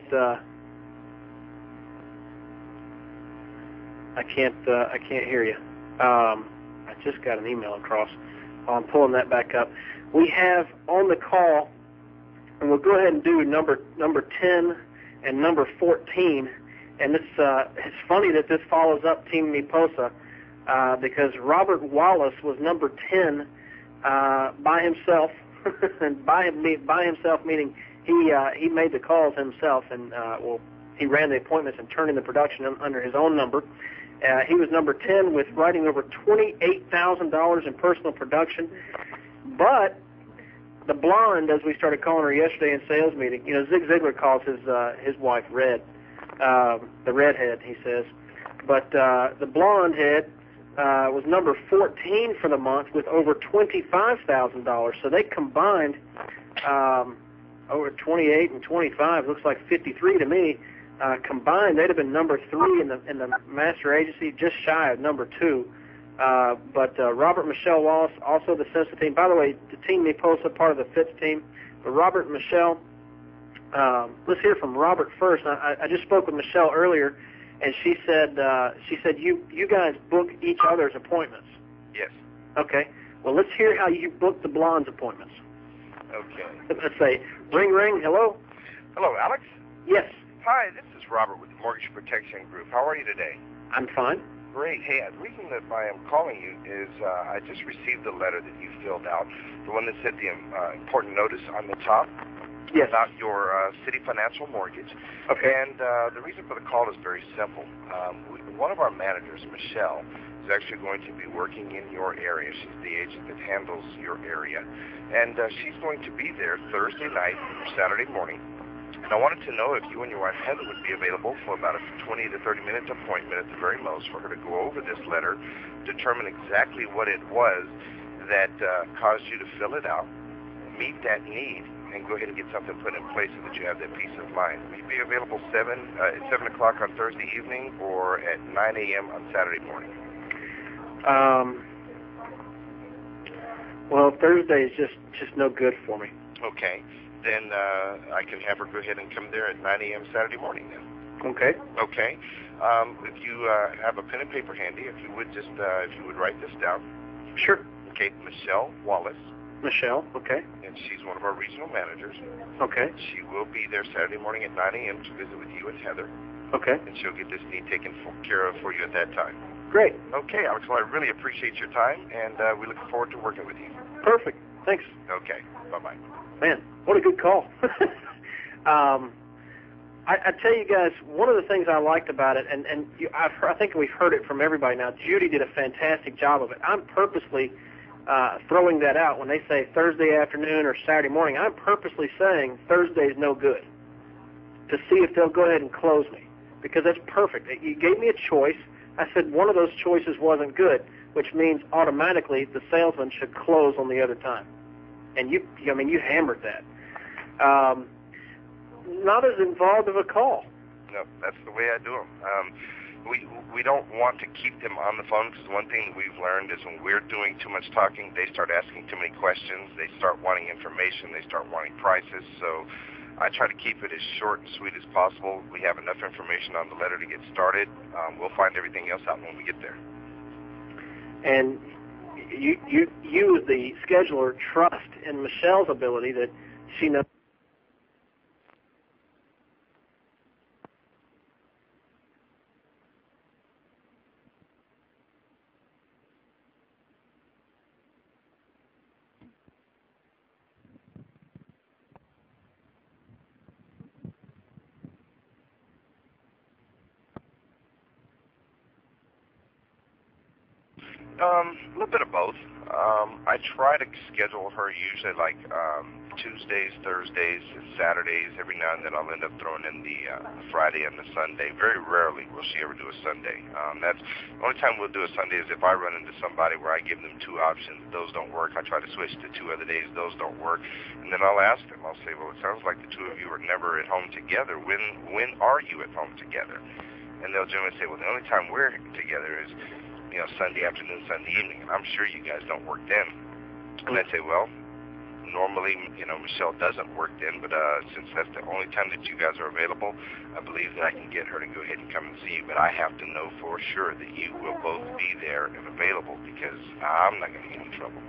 [SPEAKER 1] hear you. I just got an email across. I'm pulling that back up. We have on the call, and we'll go ahead and do number 10 and number 14. And it's funny that this follows up Team Miposa because Robert Wallace was number 10 by himself, and by himself meaning he made the calls himself, and he ran the appointments and turned in the production under his own number. He was number 10 with writing over $28,000 in personal production. But the blonde, as we started calling her yesterday in sales meeting, you know, Zig Ziglar calls his wife Red, the redhead, he says. But the blonde head was number 14 for the month with over $25,000. So they combined over 28 and 25. Looks like 53 to me. Combined, they'd have been number 3 in the master agency, just shy of number 2. But Robert Michelle Wallace, also the Census team. By the way, the Team Miposa, part of the Fitz team. But Robert and Michelle, let's hear from Robert first. I just spoke with Michelle earlier, and she said you guys book each other's appointments.
[SPEAKER 4] Yes.
[SPEAKER 1] Okay. Well, let's hear how you book the blonde's appointments.
[SPEAKER 4] Okay.
[SPEAKER 1] Let's say, ring, ring, hello?
[SPEAKER 4] Hello, Alex?
[SPEAKER 1] Yes.
[SPEAKER 4] Hi, this is Robert with the Mortgage Protection Group. How are you today?
[SPEAKER 1] I'm fine.
[SPEAKER 4] Great. Hey, the reason that I am calling you is I just received the letter that you filled out, the one that said the important notice on the top.
[SPEAKER 1] Yes.
[SPEAKER 4] About your city financial mortgage.
[SPEAKER 1] Okay.
[SPEAKER 4] And the reason for the call is very simple. One of our managers, Michelle, is actually going to be working in your area. She's the agent that handles your area. And she's going to be there Thursday night or Saturday morning. And I wanted to know if you and your wife Heather would be available for about a 20 to 30-minute appointment at the very most for her to go over this letter, determine exactly what it was that caused you to fill it out, meet that need, and go ahead and get something put in place so that you have that peace of mind. Will you be available at 7 o'clock on Thursday evening or at 9 a.m. on Saturday morning?
[SPEAKER 1] Well, Thursday is just no good for me.
[SPEAKER 4] Okay. Then I can have her go ahead and come there at 9 a.m. Saturday morning then.
[SPEAKER 1] Okay.
[SPEAKER 4] Okay. If you have a pen and paper handy, if you would write this down.
[SPEAKER 1] Sure.
[SPEAKER 4] Okay, Michelle Wallace.
[SPEAKER 1] Michelle, okay.
[SPEAKER 4] And she's one of our regional managers.
[SPEAKER 1] Okay.
[SPEAKER 4] She will be there Saturday morning at 9 a.m. to visit with you and Heather.
[SPEAKER 1] Okay.
[SPEAKER 4] And she'll get this need taken care of for you at that time.
[SPEAKER 1] Great.
[SPEAKER 4] Okay, Alex, well, I really appreciate your time, and we look forward to working with you.
[SPEAKER 1] Perfect. Thanks.
[SPEAKER 4] Okay, bye-bye.
[SPEAKER 1] Man, what a good call. I tell you guys, one of the things I liked about it, and I think we've heard it from everybody now, Judy did a fantastic job of it. I'm purposely throwing that out when they say Thursday afternoon or Saturday morning. I'm purposely saying Thursday's no good to see if they'll go ahead and close me, because that's perfect. You gave me a choice. I said one of those choices wasn't good, which means automatically the salesman should close on the other time. And you hammered that. Not as involved of a call.
[SPEAKER 4] No, that's the way I do them. We don't want to keep them on the phone, because one thing that we've learned is when we're doing too much talking, they start asking too many questions, they start wanting information, they start wanting prices. So I try to keep it as short and sweet as possible. We have enough information on the letter to get started. We'll find everything else out when we get there.
[SPEAKER 1] And you as the scheduler, trust in Michelle's ability that she knows.
[SPEAKER 4] A little bit of both. I try to schedule her usually like Tuesdays, Thursdays, Saturdays. Every now and then I'll end up throwing in the Friday and the Sunday. Very rarely will she ever do a Sunday. That's the only time we'll do a Sunday is if I run into somebody where I give them two options. Those don't work. I try to switch to 2 other days. Those don't work. And then I'll ask them. I'll say, well, it sounds like the two of you are never at home together. When are you at home together? And they'll generally say, well, the only time we're together is Sunday afternoon, Sunday evening. I'm sure you guys don't work then. And I say, well, normally, Michelle doesn't work then, but since that's the only time that you guys are available, I believe that I can get her to go ahead and come and see you, but I have to know for sure that you will both be there and available, because I'm not going to get in trouble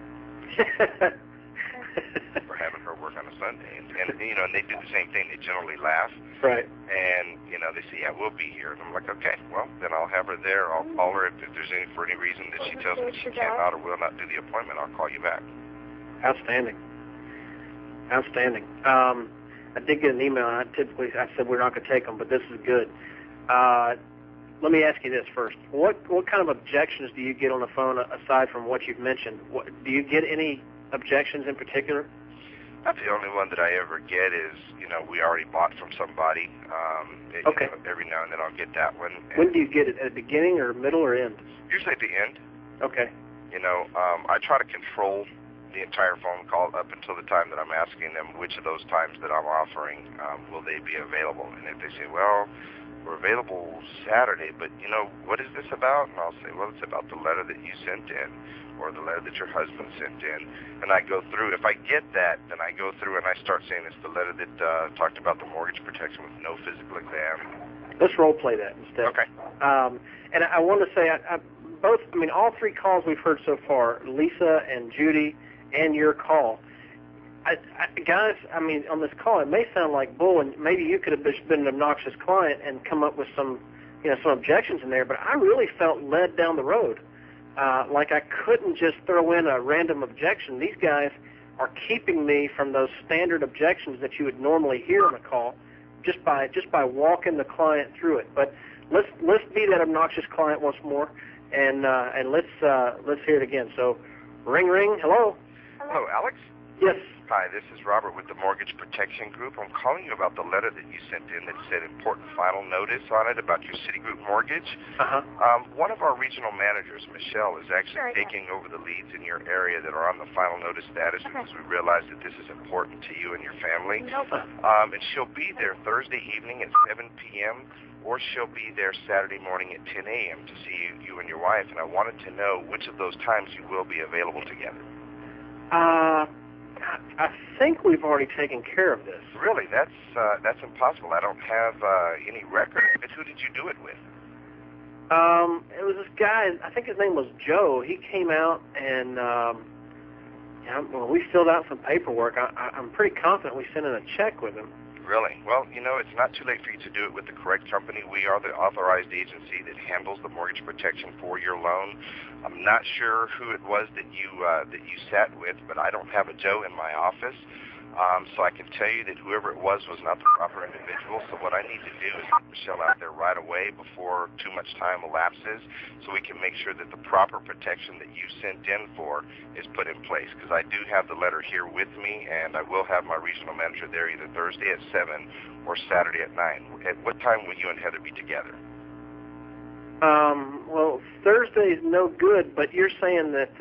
[SPEAKER 4] for having her work on a Sunday. And they do the same thing. They generally laugh.
[SPEAKER 1] Right.
[SPEAKER 4] And, they say, yeah, we'll be here. And I'm like, okay, well, then I'll have her there. I'll call her if there's for any reason that she tells me she cannot or will not do the appointment. I'll call you back.
[SPEAKER 1] Outstanding. Outstanding. I did get an email, and I said we're not going to take them, but this is good. Let me ask you this first. What kind of objections do you get on the phone aside from what you've mentioned? Do you get any objections in particular?
[SPEAKER 4] Not the only one that I ever get is, we already bought from somebody.
[SPEAKER 1] Okay.
[SPEAKER 4] Every now and then I'll get that one.
[SPEAKER 1] When do you get it? At the beginning or middle or end?
[SPEAKER 4] Usually at the end.
[SPEAKER 1] Okay.
[SPEAKER 4] I try to control the entire phone call up until the time that I'm asking them which of those times that I'm offering will they be available. And if they say, well, we're available Saturday, but, what is this about? And I'll say, well, it's about the letter that you sent in or the letter that your husband sent in. And I go through. If I get that, then I go through and I start saying it's the letter that talked about the mortgage protection with no physical exam.
[SPEAKER 1] Let's role play that instead.
[SPEAKER 4] Okay.
[SPEAKER 1] And I want to say, all 3 calls we've heard so far, Lisa and Judy and your call, guys, on this call, it may sound like bull, and maybe you could have been an obnoxious client and come up with some objections in there, but I really felt led down the road. Like I couldn't just throw in a random objection. These guys are keeping me from those standard objections that you would normally hear on a call, just by walking the client through it. But let's be that obnoxious client once more, and let's hear it again. So, ring, ring. Hello.
[SPEAKER 4] Hello, Alex.
[SPEAKER 1] Yes.
[SPEAKER 4] Hi, this is Robert with the Mortgage Protection Group. I'm calling you about the letter that you sent in that said important final notice on it about your Citigroup mortgage.
[SPEAKER 1] Uh-huh.
[SPEAKER 4] One of our regional managers, Michelle, is actually taking over the leads in your area that are on the final notice status because we realize that this is important to you and your family. And she'll be there Thursday evening at 7 p.m., or she'll be there Saturday morning at 10 a.m. to see you and your wife, and I wanted to know which of those times you will be available together.
[SPEAKER 1] I think we've already taken care of this.
[SPEAKER 4] Really? That's impossible. I don't have any record. Who did you do it with?
[SPEAKER 1] It was this guy, I think his name was Joe. He came out and we filled out some paperwork. I'm pretty confident we sent in a check with him.
[SPEAKER 4] Really? Well, it's not too late for you to do it with the correct company. We are the authorized agency that handles the mortgage protection for your loan. I'm not sure who it was that you sat with, but I don't have a Joe in my office. So I can tell you that whoever it was not the proper individual. So what I need to do is get Michelle out there right away before too much time elapses so we can make sure that the proper protection that you sent in for is put in place. Because I do have the letter here with me, and I will have my regional manager there either Thursday at 7 or Saturday at 9. At what time will you and Heather be together?
[SPEAKER 1] Well, Thursday's no good, but you're saying that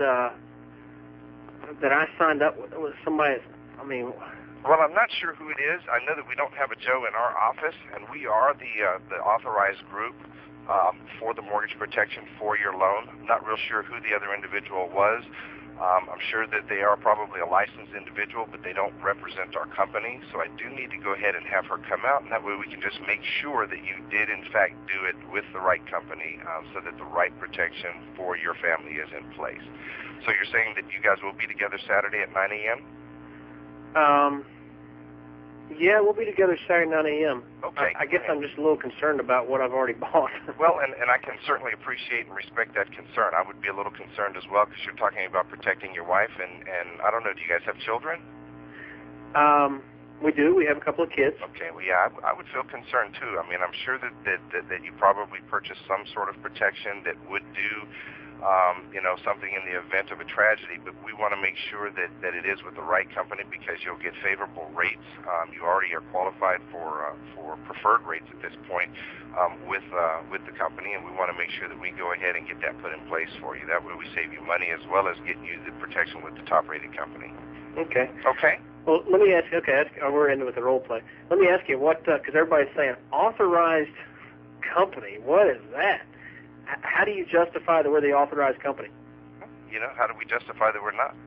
[SPEAKER 1] I signed up with somebody.
[SPEAKER 4] Well, I'm not sure who it is. I know that we don't have a Joe in our office, and we are the authorized group for the mortgage protection for your loan. I'm not real sure who the other individual was. I'm sure that they are probably a licensed individual, but they don't represent our company. So I do need to go ahead and have her come out, and that way we can just make sure that you did, in fact, do it with the right company so that the right protection for your family is in place. So you're saying that you guys will be together Saturday at 9 a.m.?
[SPEAKER 1] Yeah, we'll be together Saturday 9 a.m.
[SPEAKER 4] Okay.
[SPEAKER 1] I guess I'm just a little concerned about what I've already bought.
[SPEAKER 4] Well, and I can certainly appreciate and respect that concern. I would be a little concerned as well because you're talking about protecting your wife, and I don't know, do you guys have children?
[SPEAKER 1] We do. We have a couple of kids.
[SPEAKER 4] Okay, well, yeah, I would feel concerned, too. I mean, I'm sure that you probably purchased some sort of protection that would do something in the event of a tragedy, but we want to make sure that it is with the right company because you'll get favorable rates. You already are qualified for preferred rates at this point with the company, and we want to make sure that we go ahead and get that put in place for you. That way we save you money as well as getting you the protection with the top-rated company.
[SPEAKER 1] Okay.
[SPEAKER 4] Okay.
[SPEAKER 1] Well, let me ask you, we're into with the role play. Let me ask you because everybody's saying authorized company. What is that? How do you justify that we're the authorized company?
[SPEAKER 4] How do we justify that we're not?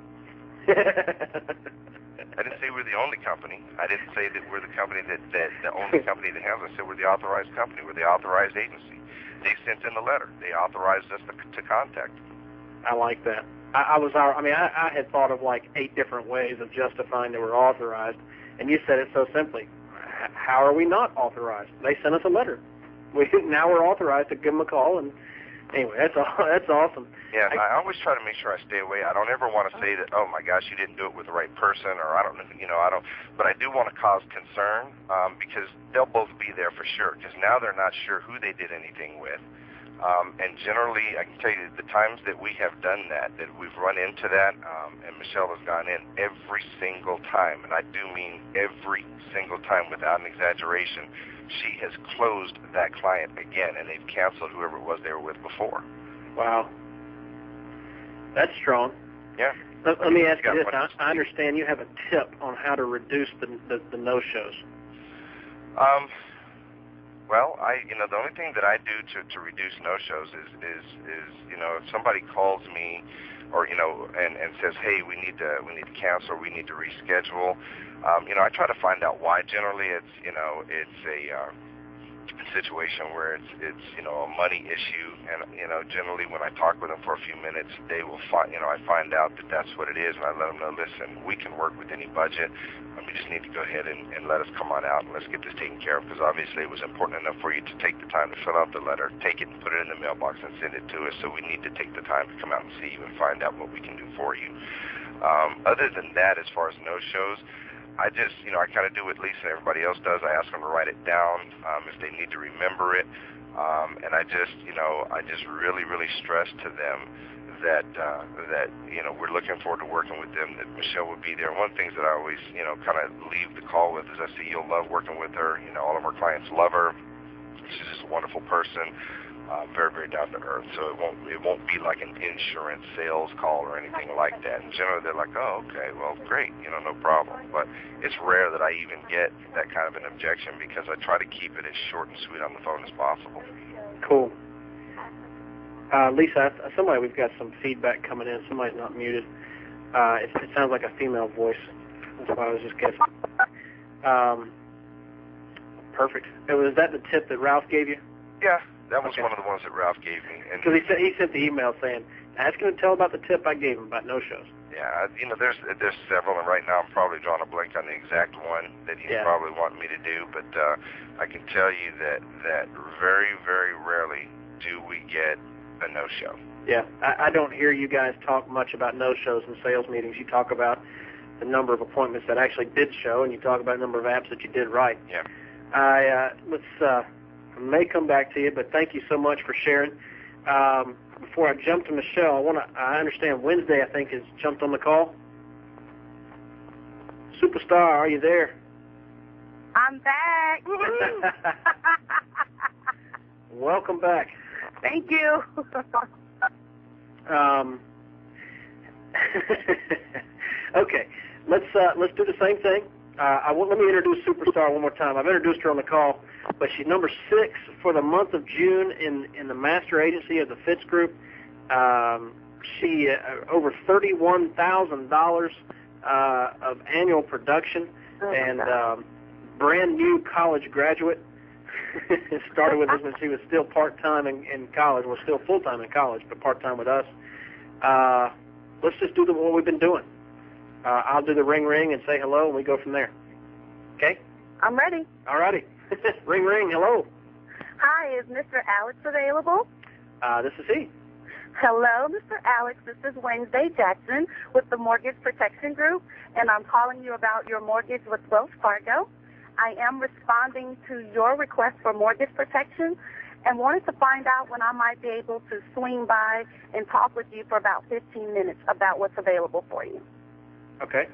[SPEAKER 4] I didn't say we're the only company. I didn't say that we're the company that the only company that handles it. I said we're the authorized company. We're the authorized agency. They sent in the letter. They authorized us to contact them.
[SPEAKER 1] I like that. I had thought of like 8 different ways of justifying that we're authorized, and you said it so simply. How are we not authorized? They sent us a letter. Now we're authorized to give them a call, and anyway, that's awesome.
[SPEAKER 4] Yeah, I always try to make sure I stay away. I don't ever want to say that, oh my gosh, you didn't do it with the right person, or I don't know, but I do want to cause concern because they'll both be there for sure. Because now they're not sure who they did anything with, and generally, I can tell you the times that we have done that we've run into that, and Michelle has gone in every single time, and I do mean every single time without an exaggeration. She has closed that client again, and they've canceled whoever it was they were with before.
[SPEAKER 1] Wow. That's strong.
[SPEAKER 4] Yeah.
[SPEAKER 1] Let me ask you this. I understand you have a tip on how to reduce the no-shows.
[SPEAKER 4] Well, the only thing that I do to reduce no-shows is if somebody calls me or and says, hey, we need to cancel, or we need to reschedule. I try to find out why. Generally, it's a situation where it's a money issue, and generally when I talk with them for a few minutes, they will find I find out that that's what it is, and I let them know, listen, we can work with any budget. We just need to go ahead and let us come on out and let's get this taken care of, because obviously it was important enough for you to take the time to fill out the letter, take it and put it in the mailbox and send it to us, so we need to take the time to come out and see you and find out what we can do for you. Other than that, as far as no-shows, I just, I kind of do what Lisa and everybody else does. I ask them to write it down if they need to remember it. And I just really, really stress to them that we're looking forward to working with them, that Michelle would be there. And one of the things that I always kind of leave the call with is I say you'll love working with her. All of our clients love her. She's just a wonderful person, very, very down to earth. So it won't be like an insurance sales call or anything like that. And generally they're like, oh, okay, well, great, no problem. But it's rare that I even get that kind of an objection because I try to keep it as short and sweet on the phone as possible.
[SPEAKER 1] Cool. Lisa, we've got some feedback coming in. Somebody's not muted. It sounds like a female voice. That's why I was just guessing. Perfect. Was that the tip that Ralph gave you?
[SPEAKER 4] Yeah, that was one of the ones that Ralph gave me.
[SPEAKER 1] Because he sent the email saying, ask him to tell about the tip I gave him about no-shows.
[SPEAKER 4] Yeah, there's several, and right now I'm probably drawing a blank on the exact one that he's probably wanting me to do, but I can tell you that very, very rarely do we get a no-show.
[SPEAKER 1] Yeah, I don't hear you guys talk much about no-shows in sales meetings. You talk about the number of appointments that actually did show, and you talk about the number of apps that you did right.
[SPEAKER 4] Yeah.
[SPEAKER 1] I may come back to you, but thank you so much for sharing. Before I jump to Michelle, I understand Wednesday, I think, has jumped on the call. Superstar, are you there?
[SPEAKER 5] I'm back.
[SPEAKER 1] Welcome back.
[SPEAKER 5] Thank you.
[SPEAKER 1] Okay, let's do the same thing. Let me introduce Superstar one more time. I've introduced her on the call, but she's number 6 for the month of June in the master agency of the Fitz Group. She over $31,000 of annual production, and brand new college graduate. Started with us when she was still part-time in college. Well, still full-time in college, but part-time with us. Let's just do what we've been doing. I'll do the ring and say hello, and we go from there. Okay?
[SPEAKER 5] I'm ready.
[SPEAKER 1] All righty. Ring, hello.
[SPEAKER 5] Hi, is Mr. Alex available?
[SPEAKER 1] This is he.
[SPEAKER 5] Hello, Mr. Alex. This is Wednesday Jackson with the Mortgage Protection Group, and I'm calling you about your mortgage with Wells Fargo. I am responding to your request for mortgage protection and wanted to find out when I might be able to swing by and talk with you for about 15 minutes about what's available for you.
[SPEAKER 1] Okay.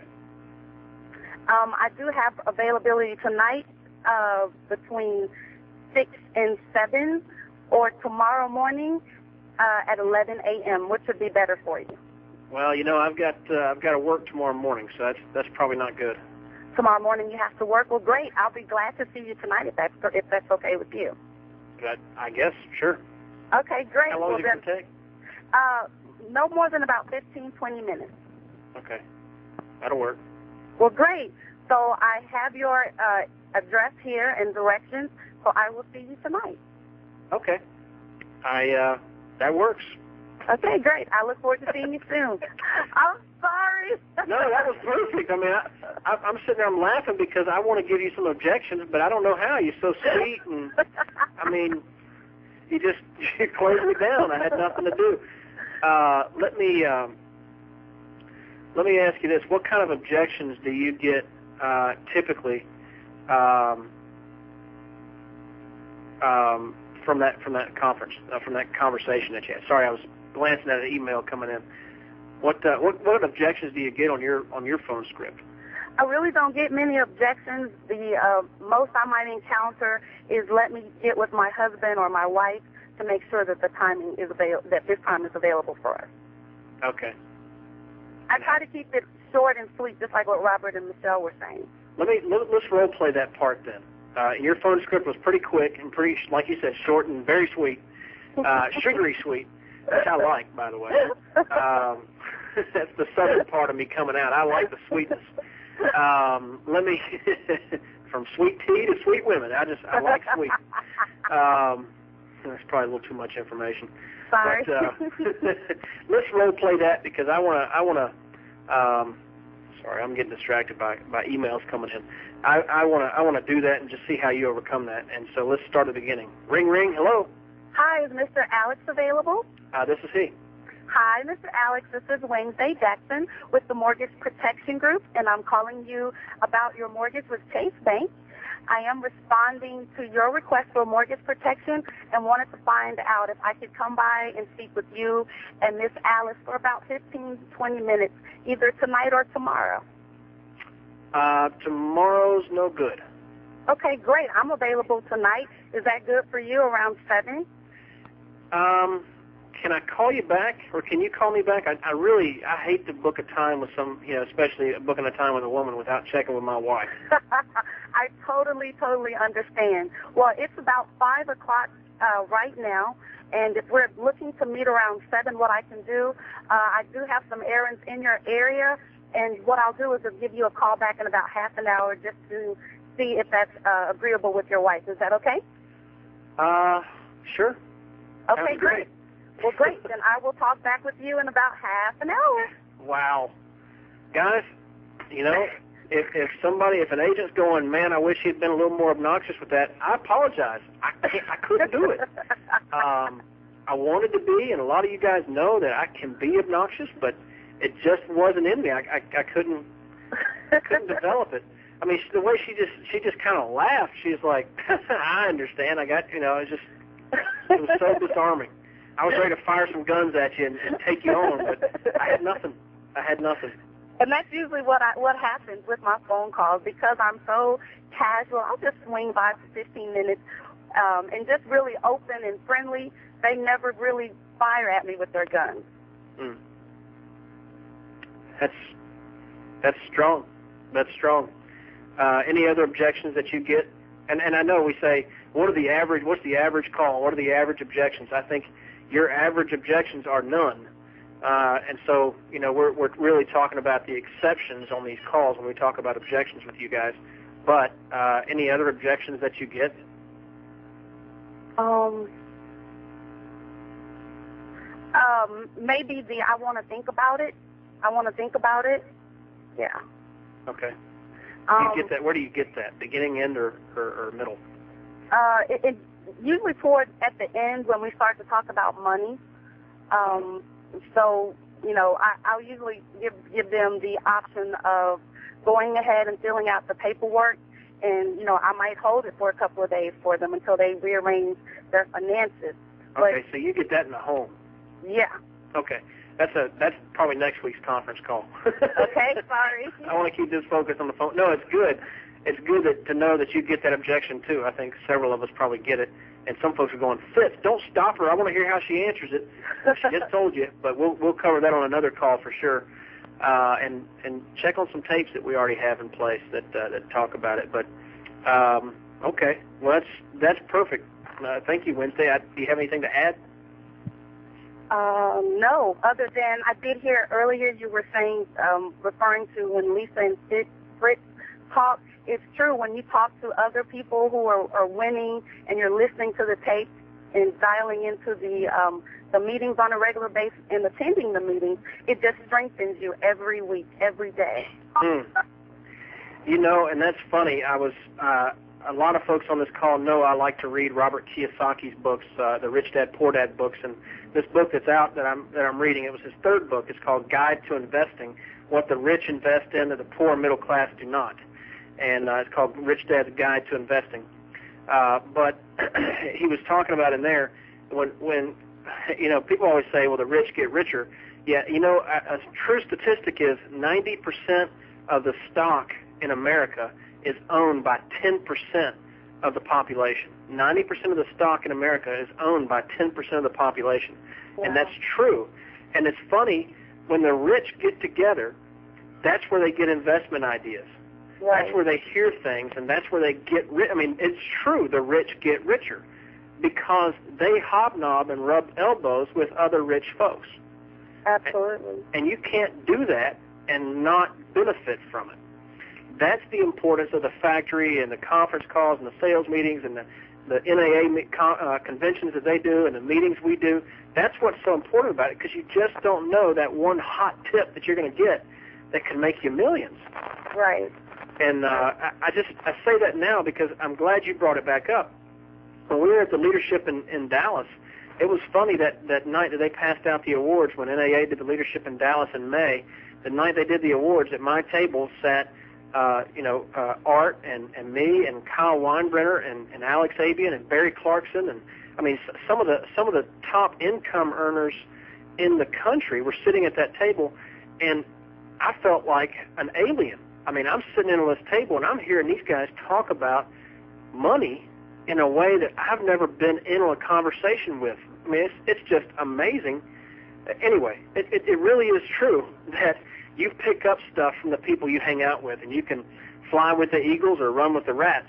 [SPEAKER 5] I do have availability tonight between 6 and 7 or tomorrow morning at 11 a.m. Which would be better for you?
[SPEAKER 1] Well, I've got to work tomorrow morning, so that's probably not good.
[SPEAKER 5] Tomorrow morning you have to work? Well, great. I'll be glad to see you tonight if that's okay with you.
[SPEAKER 1] I guess, sure.
[SPEAKER 5] Okay, great.
[SPEAKER 1] How long is it going to take?
[SPEAKER 5] No more than about 15, 20 minutes.
[SPEAKER 1] Okay. That'll work.
[SPEAKER 5] Well, great. So I have your address here and directions, so I will see you tonight.
[SPEAKER 1] Okay. That works.
[SPEAKER 5] Okay, great. I look forward to seeing you soon. I'm sorry.
[SPEAKER 1] No, that was perfect. I mean, I'm sitting there, I'm laughing because I want to give you some objections, but I don't know how. You're so sweet, and I mean, you closed me down. I had nothing to do. Let me ask you this: what kind of objections do you get typically from that conference, from that conversation that you had? Sorry, I was glancing at an email coming in. What objections do you get on your phone script?
[SPEAKER 5] I really don't get many objections. The most I might encounter is let me get with my husband or my wife to make sure that this time is available for us.
[SPEAKER 1] Okay.
[SPEAKER 5] I try to keep it short and sweet, just like what Robert and Michelle were saying.
[SPEAKER 1] Let's role play that part then. Your phone script was pretty quick and pretty, like you said, short and very sweet, sugary sweet, which I like, by the way. That's the southern part of me coming out. I like the sweetness. From sweet tea to sweet women. I like sweet. That's probably a little too much information.
[SPEAKER 5] Sorry.
[SPEAKER 1] But let's role play that because I want to. Sorry, I'm getting distracted by emails coming in. I want to do that and just see how you overcome that. And so let's start at the beginning. Ring, hello.
[SPEAKER 5] Hi, is Mr. Alex available?
[SPEAKER 1] This is he.
[SPEAKER 5] Hi, Mr. Alex. This is Wednesday Jackson with the Mortgage Protection Group, and I'm calling you about your mortgage with Chase Bank. I am responding to your request for mortgage protection and wanted to find out if I could come by and speak with you and Miss Alice for about 15, 20 minutes, either tonight or tomorrow.
[SPEAKER 1] Tomorrow's no good.
[SPEAKER 5] Okay, great. I'm available tonight. Is that good for you, around 7?
[SPEAKER 1] Can I call you back, or can you call me back? I hate to book a time with especially booking a time with a woman without checking with my wife.
[SPEAKER 5] I totally understand. Well, it's about 5 o'clock right now, and if we're looking to meet around 7, what I can do, I do have some errands in your area, and what I'll do is I'll give you a call back in about half an hour just to see if that's agreeable with your wife. Is that okay?
[SPEAKER 1] Sure.
[SPEAKER 5] Okay, great. Well, great. Then I will talk back with you in about half an hour.
[SPEAKER 1] Wow. Guys, if an agent's going, man, I wish he'd been a little more obnoxious with that, I apologize. I couldn't do it. I wanted to be, and a lot of you guys know that I can be obnoxious, but it just wasn't in me. I couldn't develop it. I mean, the way she just kind of laughed. She's like, I understand. It was so disarming. I was ready to fire some guns at you and take you on, but I had nothing.
[SPEAKER 5] And that's usually what happens with my phone calls, because I'm so casual. I'll just swing by for 15 minutes and just really open and friendly. They never really fire at me with their guns.
[SPEAKER 1] Mm. That's strong. That's strong. Any other objections that you get? And I know we say, what's the average call? What are the average objections? I think your average objections are none. And so, we're really talking about the exceptions on these calls when we talk about objections with you guys. But any other objections that you get?
[SPEAKER 5] Maybe I want to think about it. Yeah.
[SPEAKER 1] Okay. You get that? Where do you get that? Beginning, end, or middle?
[SPEAKER 5] It usually at the end when we start to talk about money. So, I'll usually give them the option of going ahead and filling out the paperwork, and I might hold it for a couple of days for them until they rearrange their finances.
[SPEAKER 1] Okay, so you get that in the home.
[SPEAKER 5] Yeah.
[SPEAKER 1] Okay. That's probably next week's conference call.
[SPEAKER 5] Okay, sorry.
[SPEAKER 1] I want to keep this focused on the phone. No, it's good. It's good to know that you get that objection, too. I think several of us probably get it. And some folks are going, Fitz, don't stop her. I want to hear how she answers it. She just told you, but we'll cover that on another call for sure. And check on some tapes that we already have in place that talk about it. But, okay. Well, that's perfect. Thank you, Wednesday. Do you have anything to add?
[SPEAKER 5] No, other than I did hear earlier you were saying, referring to when Lisa and Fritz talk. It's true, when you talk to other people who are winning and you're listening to the tape and dialing into the meetings on a regular basis and attending the meetings, it just strengthens you every week, every day.
[SPEAKER 1] And that's funny. I was a lot of folks on this call know I like to read Robert Kiyosaki's books, the Rich Dad Poor Dad books, and this book that's out that I'm reading, it was his third book. It's called Guide to Investing: What the Rich Invest in and the Poor and Middle Class Do Not. And it's called Rich Dad's Guide to Investing. But he was talking about in there when people always say, well, the rich get richer. Yeah, a true statistic is 90% of the stock in America is owned by 10% of the population. 90% of the stock in America is owned by 10% of the population. Wow. And that's true. And it's funny, when the rich get together, that's where they get investment ideas. Right. That's where they hear things, and that's where they get rich. I mean, it's true, the rich get richer because they hobnob and rub elbows with other rich folks.
[SPEAKER 5] Absolutely.
[SPEAKER 1] And you can't do that and not benefit from it. That's the importance of the factory and the conference calls and the sales meetings and the NAA conventions that they do and the meetings we do. That's what's so important about it, because you just don't know that one hot tip that you're going to get that can make you millions.
[SPEAKER 5] Right.
[SPEAKER 1] And I say that now because I'm glad you brought it back up. When we were at the leadership in Dallas, it was funny that night that they passed out the awards, when NAA did the leadership in Dallas in May, the night they did the awards, at my table sat Art and me and Kyle Weinbrenner and Alex Abian and Barry Clarkson, and I mean some of the top income earners in the country were sitting at that table, and I felt like an alien. I mean, I'm sitting in on this table and I'm hearing these guys talk about money in a way that I've never been in on a conversation with. I mean, it's just amazing. Anyway, it really is true that you pick up stuff from the people you hang out with, and you can fly with the eagles or run with the rats.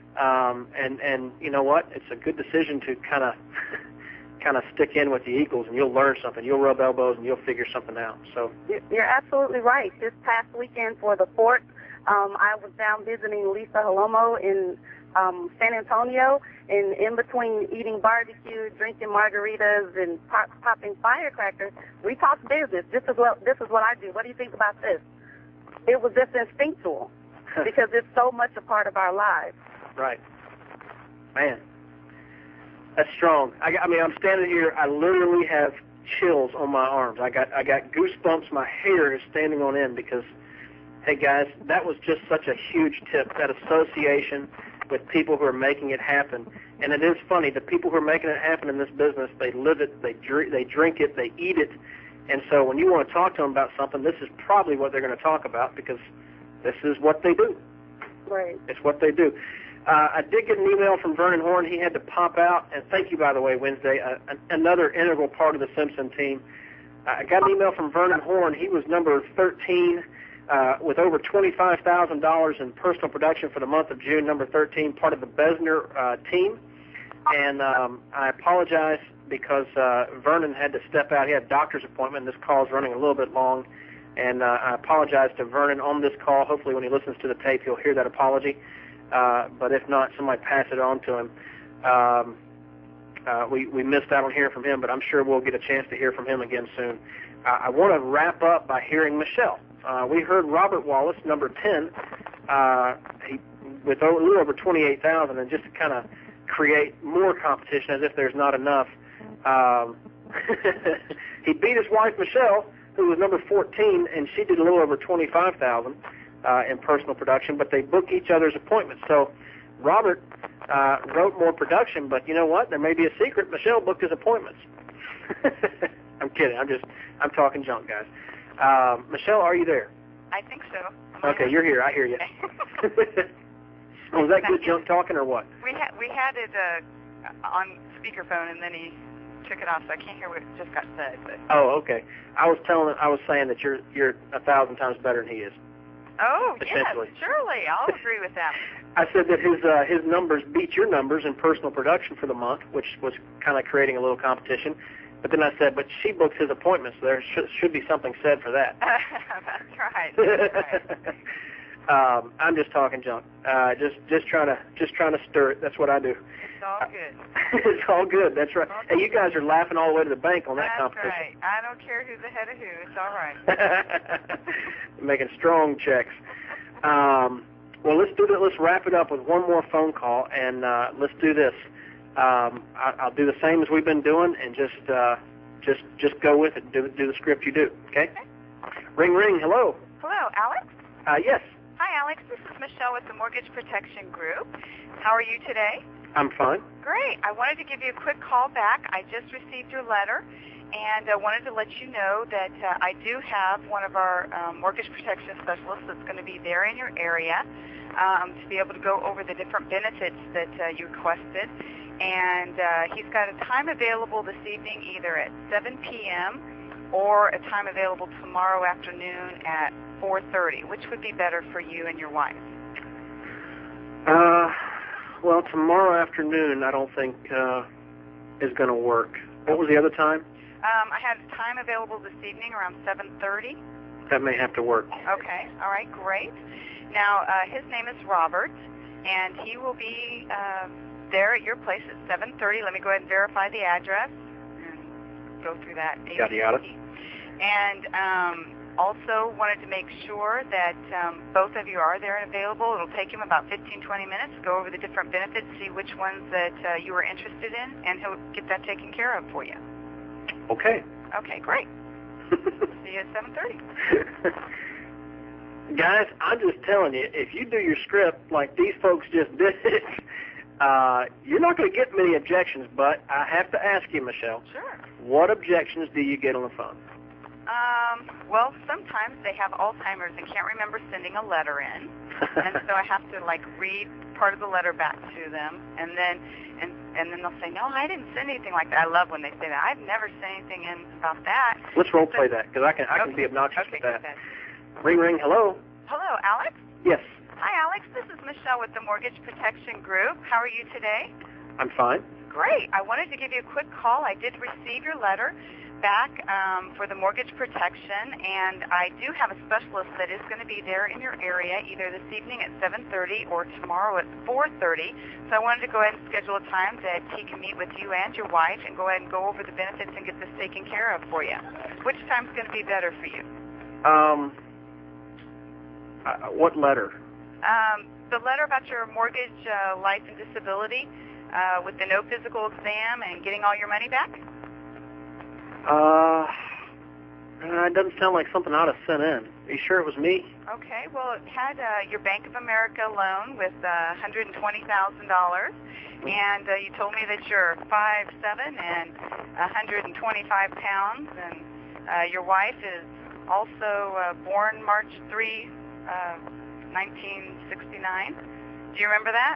[SPEAKER 1] And you know what? It's a good decision to kind of stick in with the eagles, and you'll learn something. You'll rub elbows, and you'll figure something out. So
[SPEAKER 5] you're absolutely right. This past weekend for the Fort, I was down visiting Lisa Halomo in San Antonio, and in between eating barbecue, drinking margaritas, and popping firecrackers, we talked business. This is what I do. What do you think about this? It was just instinctual because it's so much a part of our lives.
[SPEAKER 1] Right. Man, that's strong. I mean, I'm standing here. I literally have chills on my arms. I got goosebumps. My hair is standing on end because, hey guys, that was just such a huge tip. That association with people who are making it happen. And it is funny, the people who are making it happen in this business, they live it, they drink it, they eat it. And so when you want to talk to them about something, this is probably what they're going to talk about because this is what they do.
[SPEAKER 5] Right.
[SPEAKER 1] It's what they do. I did get an email from Vernon Horn. He had to pop out. And thank you, by the way, Wednesday, another integral part of the Simpson team. I got an email from Vernon Horn. He was number 13 with over $25,000 in personal production for the month of June, number 13, part of the Besner team. And I apologize because Vernon had to step out. He had a doctor's appointment. This call is running a little bit long. And I apologize to Vernon on this call. Hopefully when he listens to the tape, he'll hear that apology. But if not, somebody pass it on to him. We missed out on hearing from him, but I'm sure we'll get a chance to hear from him again soon. I want to wrap up by hearing Michelle. We heard Robert Wallace, number 10, with a little over 28,000, and just to kind of create more competition as if there's not enough. He beat his wife, Michelle, who was number 14, and she did a little over 25,000 in personal production, but they book each other's appointments. So Robert wrote more production, but you know what? There may be a secret. Michelle booked his appointments. I'm kidding. I'm talking junk, guys. Michelle, are you there?
[SPEAKER 6] I think so.
[SPEAKER 1] Okay, you're here. I hear you. Was that good junk talking or what?
[SPEAKER 6] We had it on speakerphone, and then he took it off, so I can't hear what just got said. But.
[SPEAKER 1] Oh, okay. I was saying that you're 1,000 times better than he is.
[SPEAKER 6] Oh, yes, surely. I'll agree with that.
[SPEAKER 1] I said that his numbers beat your numbers in personal production for the month, which was kind of creating a little competition. But then I said, but she books his appointments. There should be something said for that.
[SPEAKER 6] That's right. That's right.
[SPEAKER 1] I'm just talking junk. Just trying to stir it. That's what I do.
[SPEAKER 6] It's all good.
[SPEAKER 1] It's all good. That's right. Hey, you guys are laughing all the way to the bank on that competition.
[SPEAKER 6] That's right. I don't care who's ahead of who. It's all right.
[SPEAKER 1] Making strong checks. Well, let's do that. Let's wrap it up with one more phone call, and let's do this. I'll do the same as we've been doing, and just go with it. Do the script you do. Okay? Ring, ring. Hello.
[SPEAKER 6] Hello, Alex?
[SPEAKER 1] Yes.
[SPEAKER 6] Hi, Alex. This is Michelle with the Mortgage Protection Group. How are you today?
[SPEAKER 1] I'm fine.
[SPEAKER 6] Great. I wanted to give you a quick call back. I just received your letter, and I wanted to let you know that I do have one of our mortgage protection specialists that's going to be there in your area to be able to go over the different benefits that you requested. And he's got a time available this evening either at 7 p.m. or a time available tomorrow afternoon at 4:30. Which would be better for you and your wife?
[SPEAKER 1] Well, tomorrow afternoon I don't think is going to work. What was the other time?
[SPEAKER 6] I had a time available this evening around 7:30.
[SPEAKER 1] That may have to work.
[SPEAKER 6] Okay. All right. Great. Now, his name is Robert, and he will be there at your place at 7:30. Let me go ahead and verify the address and go through that.
[SPEAKER 1] Yada yada.
[SPEAKER 6] And also wanted to make sure that both of you are there and available. It'll take him about 15-20 minutes to go over the different benefits, see which ones that you were interested in, and he'll get that taken care of for you.
[SPEAKER 1] Okay.
[SPEAKER 6] Okay, great. See you at 7:30.
[SPEAKER 1] Guys, I'm just telling you, if you do your script like these folks just did, you're not going to get many objections, but I have to ask you, Michelle.
[SPEAKER 6] Sure.
[SPEAKER 1] What objections do you get on the phone?
[SPEAKER 6] Well, sometimes they have Alzheimer's and can't remember sending a letter in, and so I have to like read part of the letter back to them, and then they'll say, "No, I didn't send anything like that." I love when they say that. I've never sent anything in about that.
[SPEAKER 1] Let's role play that because I can be obnoxious with that.
[SPEAKER 6] Okay.
[SPEAKER 1] Ring, ring. Hello.
[SPEAKER 6] Hello, Alex.
[SPEAKER 1] Yes.
[SPEAKER 6] Hi, Alex. This is Michelle with the Mortgage Protection Group. How are you today?
[SPEAKER 1] I'm fine.
[SPEAKER 6] Great. I wanted to give you a quick call. I did receive your letter back for the mortgage protection, and I do have a specialist that is going to be there in your area either this evening at 7:30 or tomorrow at 4:30. So I wanted to go ahead and schedule a time that he can meet with you and your wife and go ahead and go over the benefits and get this taken care of for you. Which time's going to be better for you?
[SPEAKER 1] What letter?
[SPEAKER 6] The letter about your mortgage, life, and disability with the no physical exam and getting all your money back?
[SPEAKER 1] It doesn't sound like something I ought to send in. Are you sure it was me?
[SPEAKER 6] Okay, well, it had your Bank of America loan with $120,000, and you told me that you're 5'7" and 125 pounds, and your wife is also born March 3, 1969. Do you remember that?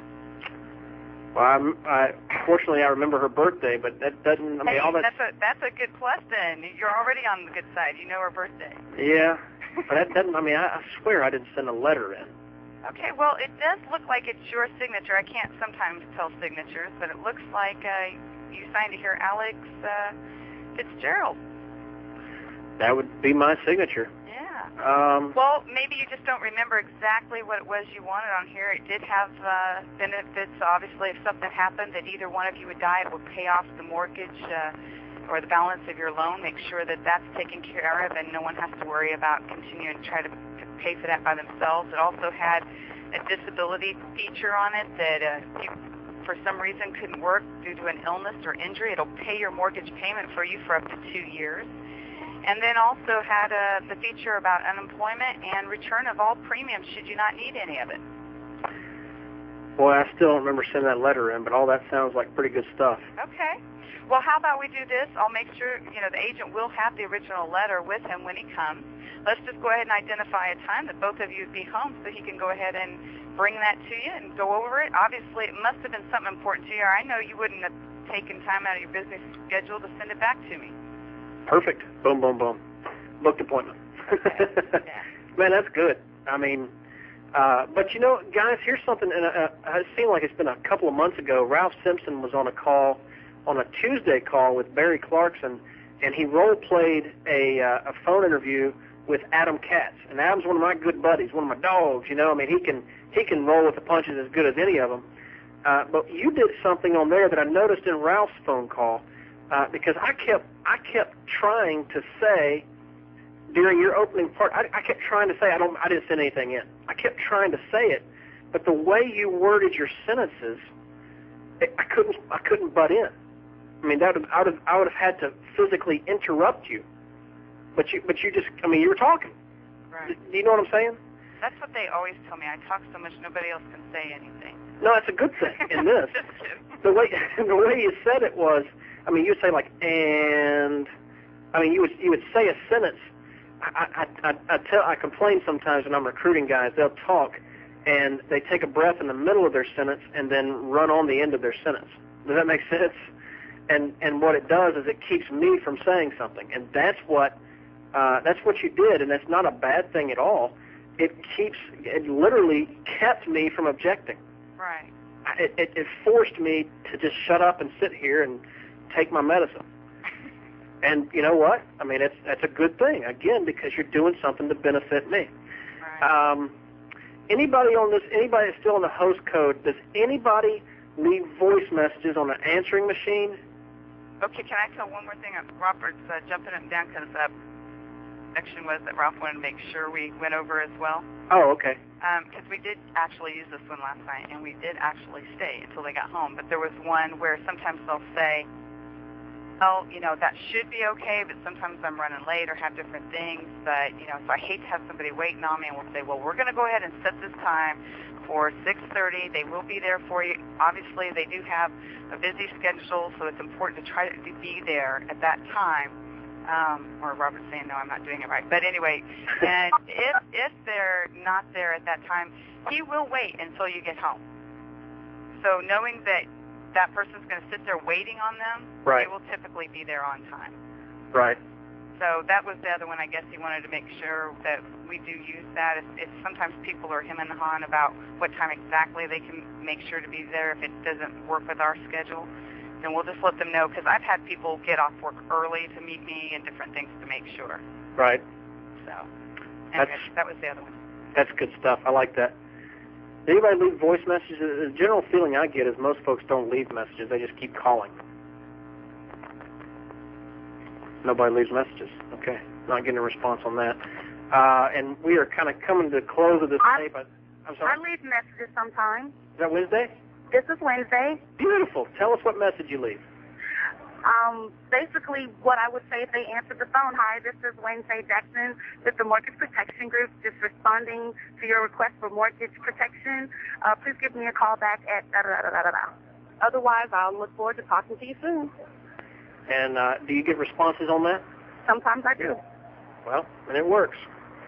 [SPEAKER 1] Well, fortunately, I remember her birthday, but that doesn't. I mean, all that.
[SPEAKER 6] That's a good plus. Then you're already on the good side. You know her birthday.
[SPEAKER 1] Yeah, but that doesn't. I mean, I swear I didn't send a letter in.
[SPEAKER 6] Okay, well, it does look like it's your signature. I can't sometimes tell signatures, but it looks like you signed it here, Alex Fitzgerald.
[SPEAKER 1] That would be my signature.
[SPEAKER 6] Yeah. Well, maybe you just don't remember exactly what it was you wanted on here. It did have benefits. Obviously, if something happened that either one of you would die, it would pay off the mortgage or the balance of your loan. Make sure that that's taken care of and no one has to worry about continuing to try to pay for that by themselves. It also had a disability feature on it that if you, for some reason, couldn't work due to an illness or injury, it'll pay your mortgage payment for you for up to 2 years. And then also had the feature about unemployment and return of all premiums should you not need any of it.
[SPEAKER 1] Boy, I still don't remember sending that letter in, but all that sounds like pretty good stuff.
[SPEAKER 6] Okay. Well, how about we do this? I'll make sure, the agent will have the original letter with him when he comes. Let's just go ahead and identify a time that both of you would be home so he can go ahead and bring that to you and go over it. Obviously, it must have been something important to you, or I know you wouldn't have taken time out of your business schedule to send it back to me.
[SPEAKER 1] Perfect. Boom, boom, boom. Booked appointment.
[SPEAKER 6] Okay. Yeah.
[SPEAKER 1] Man, that's good. I mean, but guys, here's something, and it seemed like it's been a couple of months ago. Ralph Simpson was on a Tuesday call with Barry Clarkson, and he role-played a phone interview with Adam Katz. And Adam's one of my good buddies, one of my dogs, I mean, he can roll with the punches as good as any of them. But you did something on there that I noticed in Ralph's phone call, because I kept trying to say during your opening part, I kept trying to say I didn't send anything in. I kept trying to say it, but the way you worded your sentences, I couldn't butt in. I mean, I would have had to physically interrupt you, but you just, I mean, you were talking.
[SPEAKER 6] Right.
[SPEAKER 1] Do you know what I'm saying?
[SPEAKER 6] That's what they always tell me. I talk so much nobody else can say anything.
[SPEAKER 1] No, that's a good thing in this. the way you said it was, I mean, you would say like, and, I mean, you would say a sentence. I complain sometimes when I'm recruiting guys. They'll talk, and they take a breath in the middle of their sentence and then run on the end of their sentence. Does that make sense? And what it does is it keeps me from saying something, and that's what you did, and that's not a bad thing at all. It literally kept me from objecting.
[SPEAKER 6] Right.
[SPEAKER 1] It forced me to just shut up and sit here and take my medicine. And you know what? I mean, that's a good thing, again, because you're doing something to benefit me.
[SPEAKER 6] Right.
[SPEAKER 1] Anybody that's still on the host code, does anybody leave voice messages on an answering machine?
[SPEAKER 6] Okay, can I tell one more thing? Robert's jumping up and down because section was that Ralph wanted to make sure we went over as well.
[SPEAKER 1] Oh, okay.
[SPEAKER 6] Because we did actually use this one last night, and we did actually stay until they got home. But there was one where sometimes they'll say, well, that should be okay, but sometimes I'm running late or have different things. But, so I hate to have somebody waiting on me, and we'll say, well, we're going to go ahead and set this time for 6:30. They will be there for you. Obviously, they do have a busy schedule, so it's important to try to be there at that time. Or Robert's saying, no, I'm not doing it right. But anyway, and if they're not there at that time, he will wait until you get home. So knowing that that person's going to sit there waiting on them,
[SPEAKER 1] right,
[SPEAKER 6] they will typically be there on time.
[SPEAKER 1] Right.
[SPEAKER 6] So that was the other one. I guess he wanted to make sure that we do use that. If sometimes people are him and hawing about what time exactly they can make sure to be there if it doesn't work with our schedule, then we'll just let them know, because I've had people get off work early to meet me and different things to make sure.
[SPEAKER 1] Right.
[SPEAKER 6] So anyway, that was the other one.
[SPEAKER 1] That's good stuff. I like that. Did anybody leave voice messages? The general feeling I get is most folks don't leave messages. They just keep calling. Nobody leaves messages. Okay. Not getting a response on that. And we are kind of coming to the close of this tape. I'm sorry.
[SPEAKER 5] I leave messages sometimes.
[SPEAKER 1] Is that Wednesday?
[SPEAKER 5] This is Wednesday.
[SPEAKER 1] Beautiful. Tell us what message you leave.
[SPEAKER 5] Basically, what I would say if they answered the phone, hi, this is Wednesday Jackson with the Mortgage Protection Group, just responding to your request for mortgage protection. Please give me a call back at da-da-da-da-da-da. Otherwise, I'll look forward to talking to you soon.
[SPEAKER 1] And do you get responses on that?
[SPEAKER 5] Sometimes I do.
[SPEAKER 1] Well, and it works.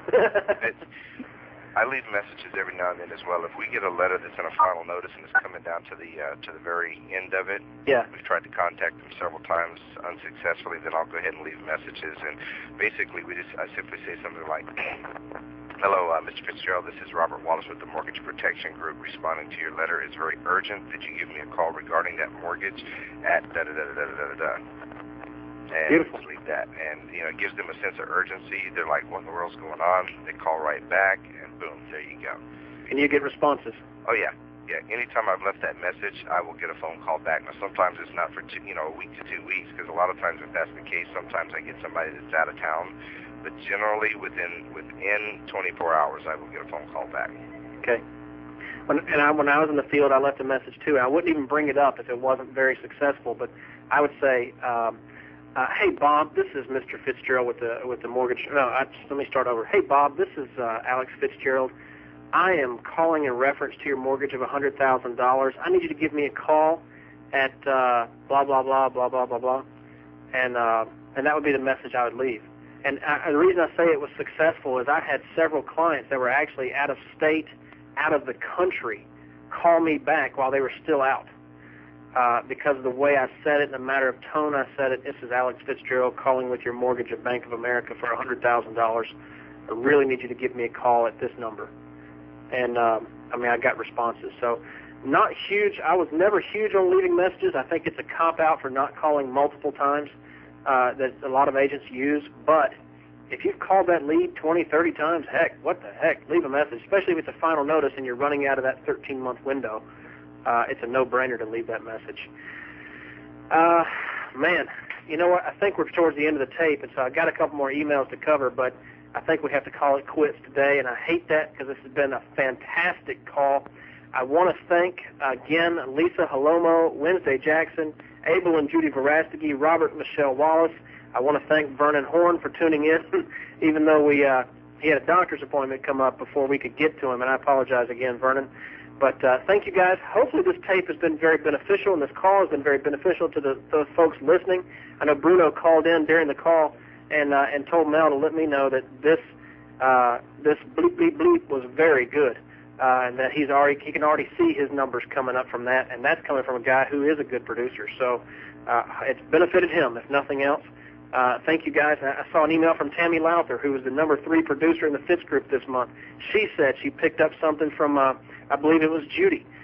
[SPEAKER 4] I leave messages every now and then as well. If we get a letter that's in a final notice and it's coming down to the very end of it,
[SPEAKER 1] yeah,
[SPEAKER 4] we've tried to contact them several times unsuccessfully, then I'll go ahead and leave messages. And basically, I simply say something like, hello, Mr. Fitzgerald, this is Robert Wallace with the Mortgage Protection Group responding to your letter. It's very urgent that you give me a call regarding that mortgage at da-da-da-da-da-da-da. And
[SPEAKER 1] beautiful.
[SPEAKER 4] Just leave that. And, it gives them a sense of urgency. They're like, what in the world's going on? They call right back, and boom, there you go.
[SPEAKER 1] And you get responses?
[SPEAKER 4] Oh, yeah. Yeah, anytime I've left that message, I will get a phone call back. Now, sometimes it's not for, a week to 2 weeks, because a lot of times if that's the case, sometimes I get somebody that's out of town. But generally, within 24 hours, I will get a phone call back.
[SPEAKER 1] Okay. When I was in the field, I left a message, too. I wouldn't even bring it up if it wasn't very successful, but I would say, hey, Bob, this is Mr. Fitzgerald with the mortgage. Let me start over. Hey, Bob, this is Alex Fitzgerald. I am calling in reference to your mortgage of $100,000. I need you to give me a call at blah, blah, blah, blah, blah, blah, blah. And that would be the message I would leave. And the reason I say it was successful is I had several clients that were actually out of state, out of the country, call me back while they were still out. Because of the way I said it, in the matter of tone I said it. This is Alex Fitzgerald calling with your mortgage at Bank of America for $100,000. I really need you to give me a call at this number. And, I got responses. So not huge. I was never huge on leaving messages. I think it's a cop-out for not calling multiple times that a lot of agents use. But if you've called that lead 20, 30 times, heck, what the heck, leave a message, especially if it's a final notice and you're running out of that 13-month window. It's a no-brainer to leave that message. Man, you know what? I think we're towards the end of the tape, and so I got a couple more emails to cover, but I think we have to call it quits today, and I hate that because this has been a fantastic call. I want to thank, again, Lisa Halomo, Wednesday Jackson, Abel and Judy Verastegi, Robert and Michelle Wallace. I want to thank Vernon Horn for tuning in, even though he had a doctor's appointment come up before we could get to him, and I apologize again, Vernon. But thank you, guys. Hopefully this tape has been very beneficial, and this call has been very beneficial to those folks listening. I know Bruno called in during the call and told Mel to let me know that this bleep, bleep, bleep was very good, and that he can already see his numbers coming up from that, and that's coming from a guy who is a good producer. So it's benefited him, if nothing else. Thank you, guys. I saw an email from Tammy Lowther, who was the number 3 producer in the Fitz Group this month. She said she picked up something from, I believe it was Judy.